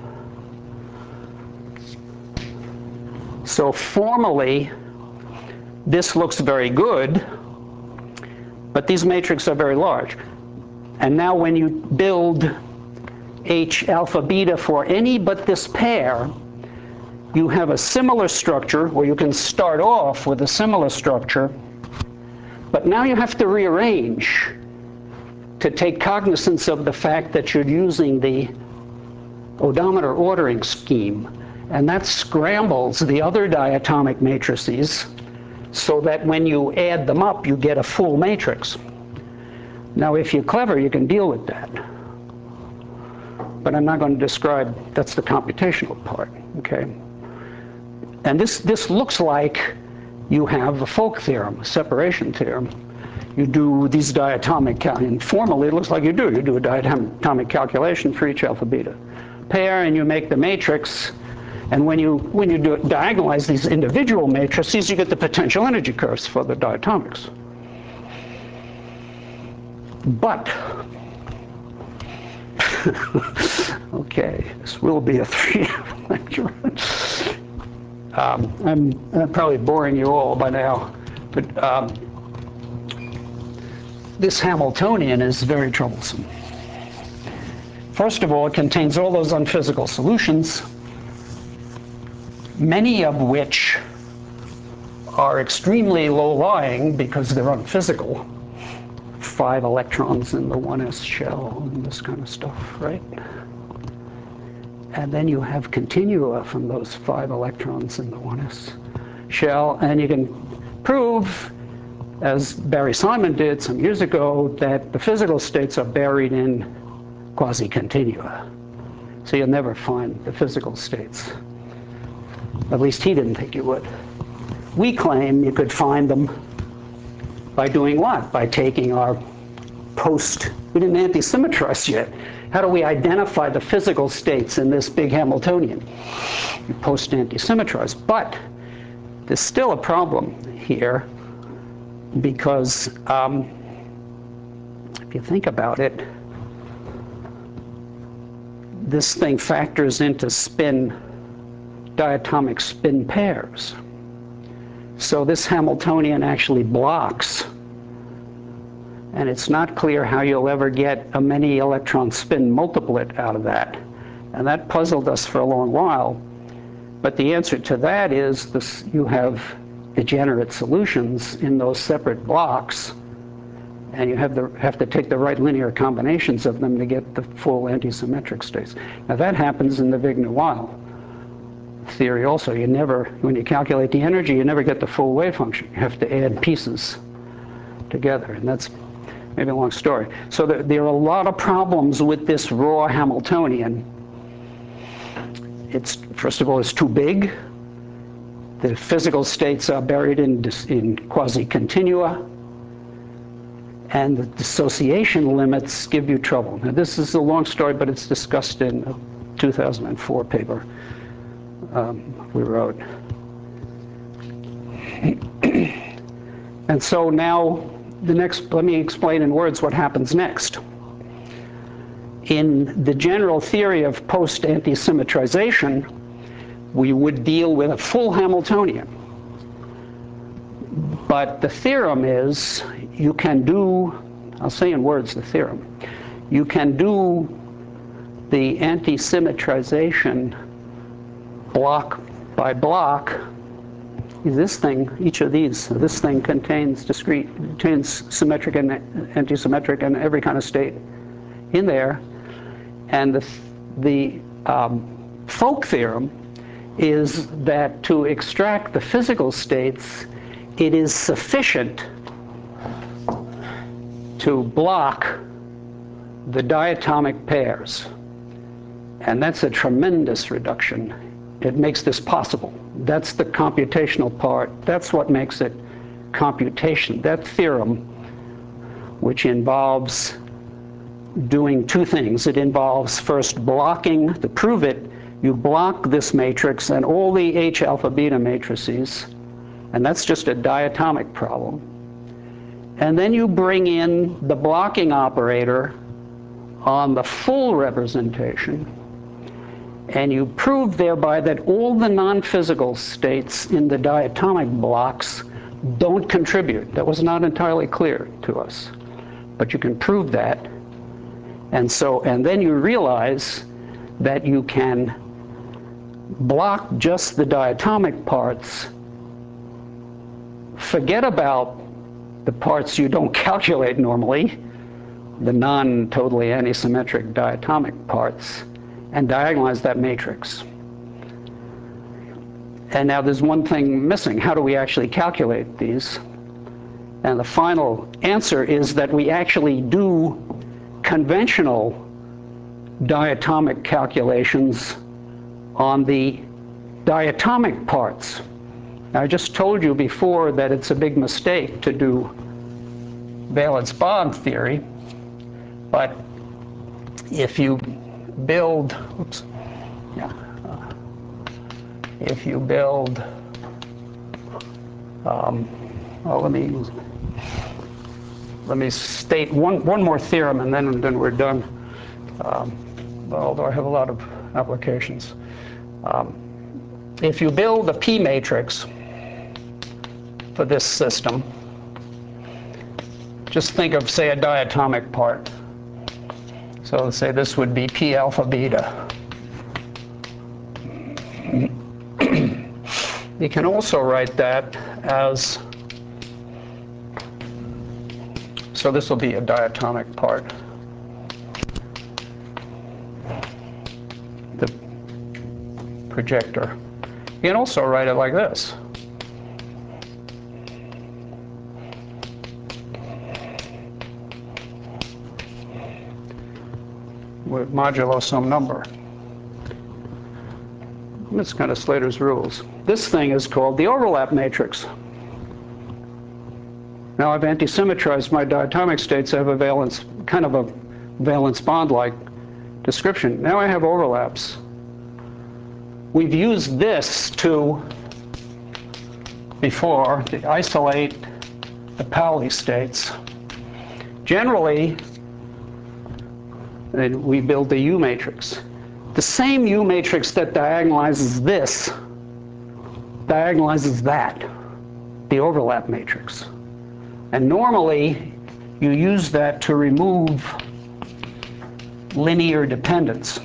So formally, this looks very good, but these matrices are very large. And now when you build H alpha beta for any but this pair, you have a similar structure, or you can start off with a similar structure, but now you have to rearrange to take cognizance of the fact that you're using the odometer ordering scheme, and that scrambles the other diatomic matrices so that when you add them up, you get a full matrix. Now, if you're clever, you can deal with that. But I'm not going to describe, that's the computational part, okay? And this, this looks like you have a Folk theorem, a separation theorem. You do these diatomic, and formally it looks like you do. You do a diatomic calculation for each alpha beta pair, and you make the matrix. And when you, when you do diagonalize these individual matrices, you get the potential energy curves for the diatomics. But, okay, this will be a three-hour lecture. Um, I'm, I'm probably boring you all by now, but um, this Hamiltonian is very troublesome. First of all, it contains all those unphysical solutions, many of which are extremely low-lying because they're unphysical. Five electrons in the one s shell and this kind of stuff, right? And then you have continua from those five electrons in the one s shell, and you can prove, as Barry Simon did some years ago, that the physical states are buried in quasi-continua. So you'll never find the physical states. At least he didn't think you would. We claim you could find them by doing what? By taking our post, we didn't anti-symmetrize yet. How do we identify the physical states in this big Hamiltonian? You post anti-symmetrize. But there's still a problem here because um, if you think about it, this thing factors into spin, diatomic spin pairs. So this Hamiltonian actually blocks, and it's not clear how you'll ever get a many electron spin multiplet out of that. And that puzzled us for a long while. But the answer to that is this, you have degenerate solutions in those separate blocks, and you have, the, have to take the right linear combinations of them to get the full antisymmetric states. Now that happens in the Wigner-Weil theory also. You never, when you calculate the energy, you never get the full wave function. You have to add pieces together, and that's maybe a long story. So there, there are a lot of problems with this raw Hamiltonian. It's, first of all, it's too big. The physical states are buried in, in quasi-continua, and the dissociation limits give you trouble. Now this is a long story, but it's discussed in a two thousand four paper um, we wrote. And so now, the next, let me explain in words what happens next. In the general theory of post-anti-symmetrization, we would deal with a full Hamiltonian. But the theorem is, you can do, I'll say in words the theorem, you can do the anti-symmetrization block by block. This thing, each of these, this thing contains discrete, contains symmetric and anti-symmetric and every kind of state in there. And the, the um, Folk theorem is that to extract the physical states, it is sufficient to block the diatomic pairs. And that's a tremendous reduction. It makes this possible. That's the computational part. That's what makes it computation. That theorem, which involves doing two things. It involves first blocking, to prove it, you block this matrix and all the H alpha beta matrices And that's just a diatomic problem. And then you bring in the blocking operator on the full representation, and you prove thereby that all the non-physical states in the diatomic blocks don't contribute. That was not entirely clear to us, but you can prove that. And so, and then you realize that you can block just the diatomic parts, forget about the parts you don't calculate normally, the non-totally antisymmetric diatomic parts, and diagonalize that matrix. And now there's one thing missing. How do we actually calculate these? And the final answer is that we actually do conventional diatomic calculations on the diatomic parts. Now, I just told you before that it's a big mistake to do valence bond theory, but if you build, oops, yeah, uh, if you build, um, well, let me let me state one one more theorem, and then then we're done. Um, although I have a lot of applications. Um, if you build a P matrix for this system, just think of, say, a diatomic part. So let's say this would be P alpha beta. You can also write that as, so this will be a diatomic part. The projector. You can also write it like this. With modulo some number. That's kind of Slater's rules. This thing is called the overlap matrix. Now I've antisymmetrized my diatomic states. I have a valence, kind of a valence bond-like description. Now I have overlaps. We've used this to, before, to isolate the Pauli states. Generally, we build the U matrix. The same U matrix that diagonalizes this diagonalizes that, the overlap matrix. And normally, you use that to remove linear dependence.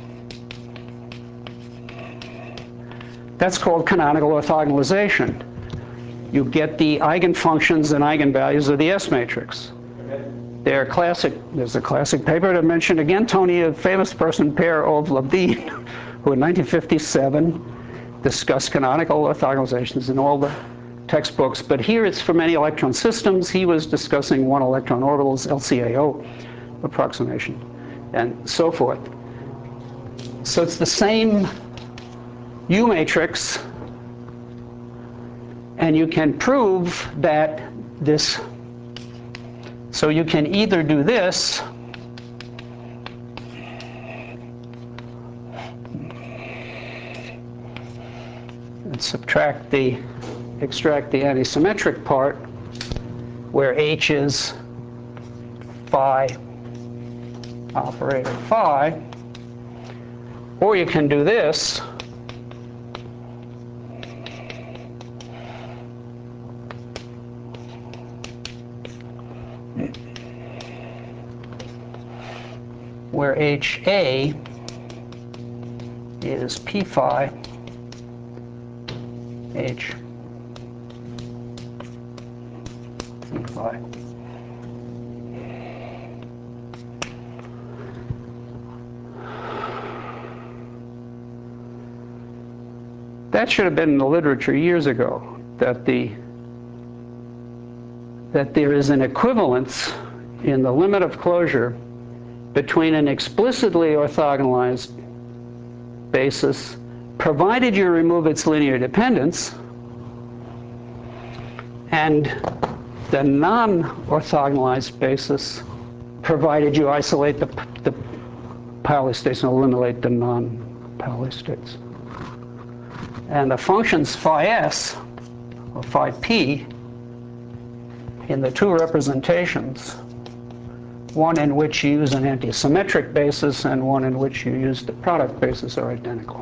That's called canonical orthogonalization. You get the eigenfunctions and eigenvalues of the S matrix. They're classic. There's a classic paper that I mentioned again, Tony, a famous person, Per Ove Levine, who in nineteen fifty-seven discussed canonical orthogonalizations in all the textbooks. But here it's for many electron systems. He was discussing one electron orbitals, L C A O approximation, and so forth. So it's the same U matrix, and you can prove that this. So you can either do this, and subtract the, extract the antisymmetric part, where H is phi operator phi, or you can do this, where H A is P phi H P phi. That should have been in the literature years ago, that the that there is an equivalence in the limit of closure between an explicitly orthogonalized basis, provided you remove its linear dependence, and the non-orthogonalized basis, provided you isolate the, the Pauli states and eliminate the non-Pauli states. And the functions phi s or phi p, in the two representations, one in which you use an antisymmetric basis and one in which you use the product basis, are identical.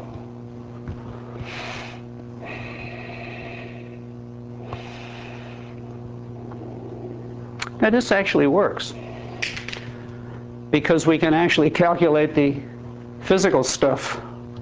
Now this actually works, because we can actually calculate the physical stuff,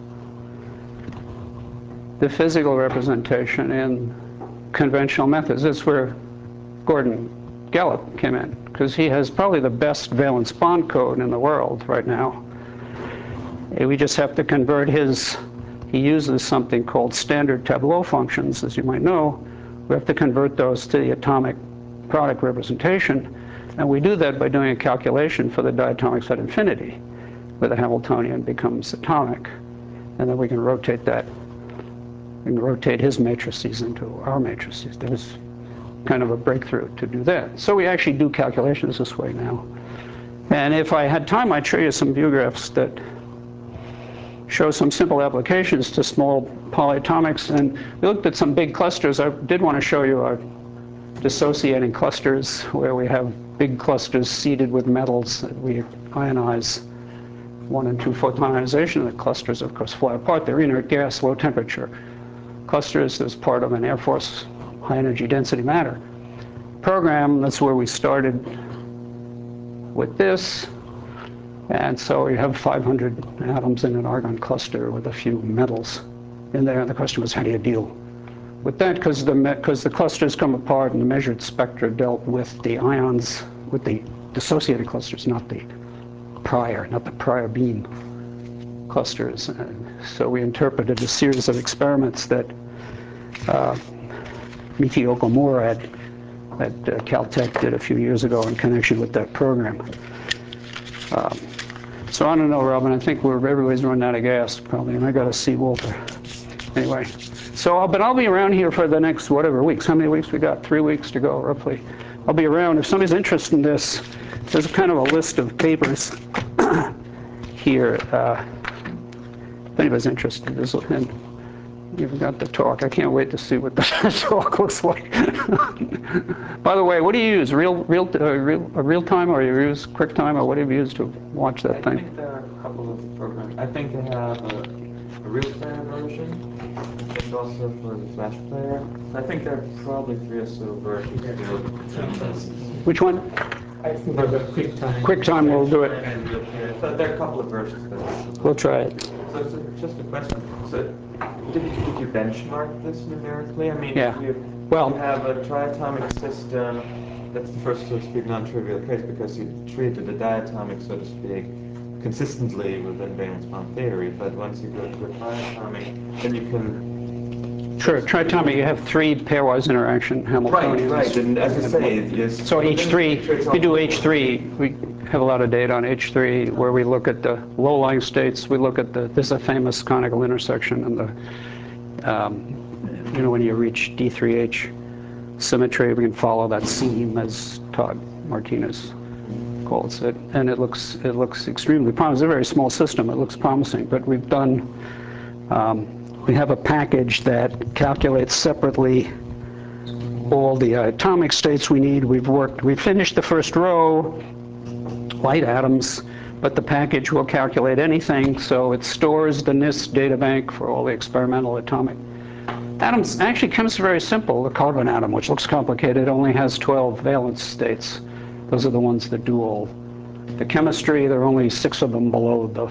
the physical representation in conventional methods. That's where Gordon Gallup came in, because he has probably the best valence bond code in the world right now. And we just have to convert his, he uses something called standard tableau functions, as you might know. We have to convert those to the atomic product representation, and we do that by doing a calculation for the diatomics at infinity, where the Hamiltonian becomes atomic, and then we can rotate that, we can rotate his matrices into our matrices. There was kind of a breakthrough to do that. So we actually do calculations this way now. And if I had time, I'd show you some view graphs that show some simple applications to small polyatomics. And we looked at some big clusters. I did want to show you our dissociating clusters, where we have big clusters seeded with metals that we ionize. One and two photon ionization. The clusters, of course, fly apart. They're inert gas, low temperature clusters as part of an Air Force high energy density matter program. That's where we started with this. And so we have five hundred atoms in an argon cluster with a few metals in there. And the question was, how do you deal with that? Because the, because the clusters come apart and the measured spectra dealt with the ions, with the dissociated clusters, not the prior, not the prior beam clusters. And so we interpreted a series of experiments that uh, Miki Okamura at, at uh, Caltech did a few years ago in connection with that program. Um, so I don't know, Robin, I think we're, everybody's running out of gas probably, and I got to see Walter. Anyway, so, I'll, but I'll be around here for the next whatever weeks. How many weeks we got? Three weeks to go, roughly. I'll be around. If somebody's interested in this, there's kind of a list of papers here. Uh, if anybody's interested, there's, and you've got the talk. I can't wait to see what the talk looks like. By the way, what do you use? Real, real, uh, real, real time, or you use QuickTime, or what do you use to watch that I thing? I think there are a couple of programs. I think they have a, a real-time version. I think also for the Flash player. I think there are probably three or so versions still. Which one? I think there's a QuickTime. QuickTime will do it. And real player. So there are a couple of versions that are. We'll try it. So, so just a question. So did, did you benchmark this numerically? I mean, Yeah. if you, Well- you have a triatomic system, that's the first, so to speak, non-trivial case, because you treated the diatomic, so to speak, consistently within valence bond theory. But once you go to a triatomic, then you can. Sure, triatomic, you have three pairwise interaction Hamiltonians. Right, right. And as I say, yes. So H three, we do H three, we have a lot of data on H three where we look at the low-lying states, we look at the, this is a famous conical intersection, and the, um, you know, when you reach D three H symmetry, we can follow that seam, as Todd Martinez calls it, and it looks, it looks extremely promising. It's a very small system, it looks promising, but we've done, um, we have a package that calculates separately all the atomic states we need. We've worked, we've finished the first row, light atoms, but the package will calculate anything, so it stores the NIST data bank for all the experimental atomic atoms. Actually, chemistry is very simple. The carbon atom, which looks complicated, only has twelve valence states. Those are the ones that do all the chemistry. There are only six of them below the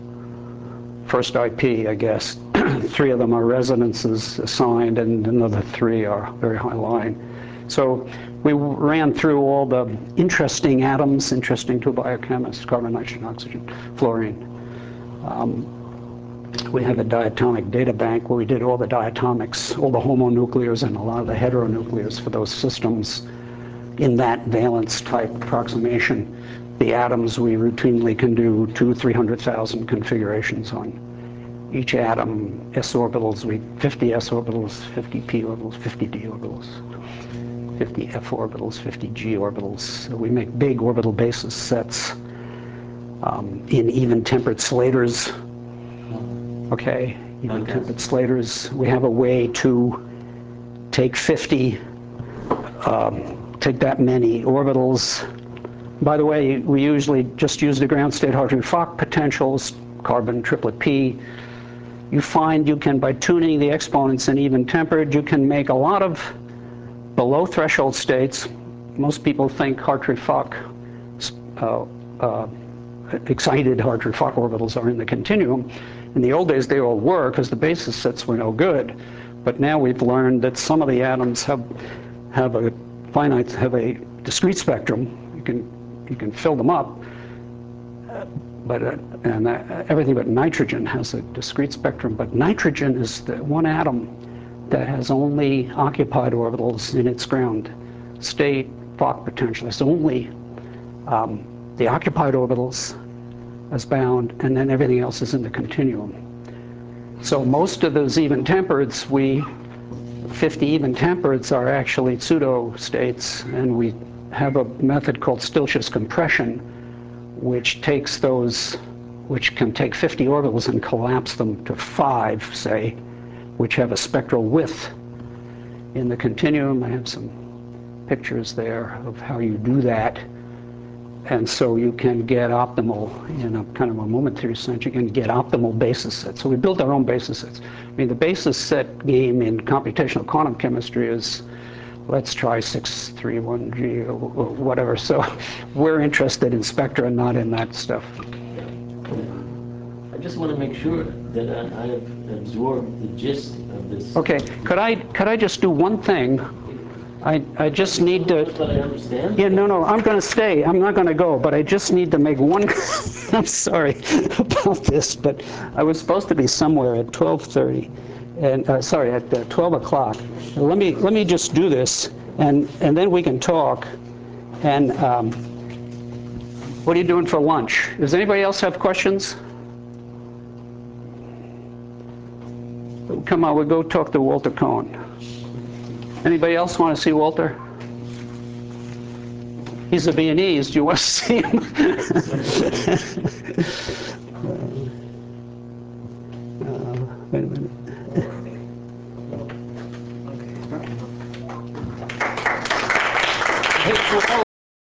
first I P, I guess. Three of them are resonances assigned, and another three are very high line. So we ran through all the interesting atoms, interesting to a biochemist: carbon, nitrogen, oxygen, fluorine. Um, we have a diatomic data bank where we did all the diatomics, all the homonuclears and a lot of the heteronuclears for those systems in that valence type approximation. The atoms, we routinely can do two, three hundred thousand configurations on each atom. S orbitals, we fifty s orbitals, fifty p orbitals, fifty d orbitals, fifty f orbitals, fifty g orbitals. So we make big orbital basis sets um, in even-tempered Slaters. Okay, even-tempered Slaters. We have a way to take fifty, um, take that many orbitals. By the way, we usually just use the ground state Hartree-Fock potentials, carbon triplet P. You find you can, by tuning the exponents in even tempered, you can make a lot of below threshold states. Most people think Hartree-Fock, uh, uh, excited Hartree-Fock orbitals are in the continuum. In the old days, they all were because the basis sets were no good. But now we've learned that some of the atoms have have a finite, have a discrete spectrum. You can you can fill them up, uh, but uh, and uh, everything but nitrogen has a discrete spectrum. But nitrogen is the one atom that has only occupied orbitals in its ground state Fock potential. It's only um, the occupied orbitals as bound, and then everything else is in the continuum. So most of those even tempereds, we, fifty even tempereds are actually pseudo states, and we have a method called Stieltjes compression, which takes those, which can take fifty orbitals and collapse them to five, say, which have a spectral width in the continuum. I have some pictures there of how you do that. And so you can get optimal, in a kind of a moment theory sense, you can get optimal basis sets. So we built our own basis sets. I mean, the basis set game in computational quantum chemistry is, let's try six three one G or whatever. So we're interested in spectra, not in that stuff. I just want to make sure that I, I have absorbed the gist of this. Okay, could I, could I just do one thing? I, I just need to... But I understand. Yeah, no, no, I'm going to stay. I'm not going to go, but I just need to make one... I'm sorry about this, but I was supposed to be somewhere at twelve thirty, and uh, sorry, at uh, twelve o'clock. Let me, let me just do this, and, and then we can talk. And um, what are you doing for lunch? Does anybody else have questions? Come on, we'll go talk to Walter Cohen. Anybody else want to see Walter? He's a Viennese. Do you want to see him?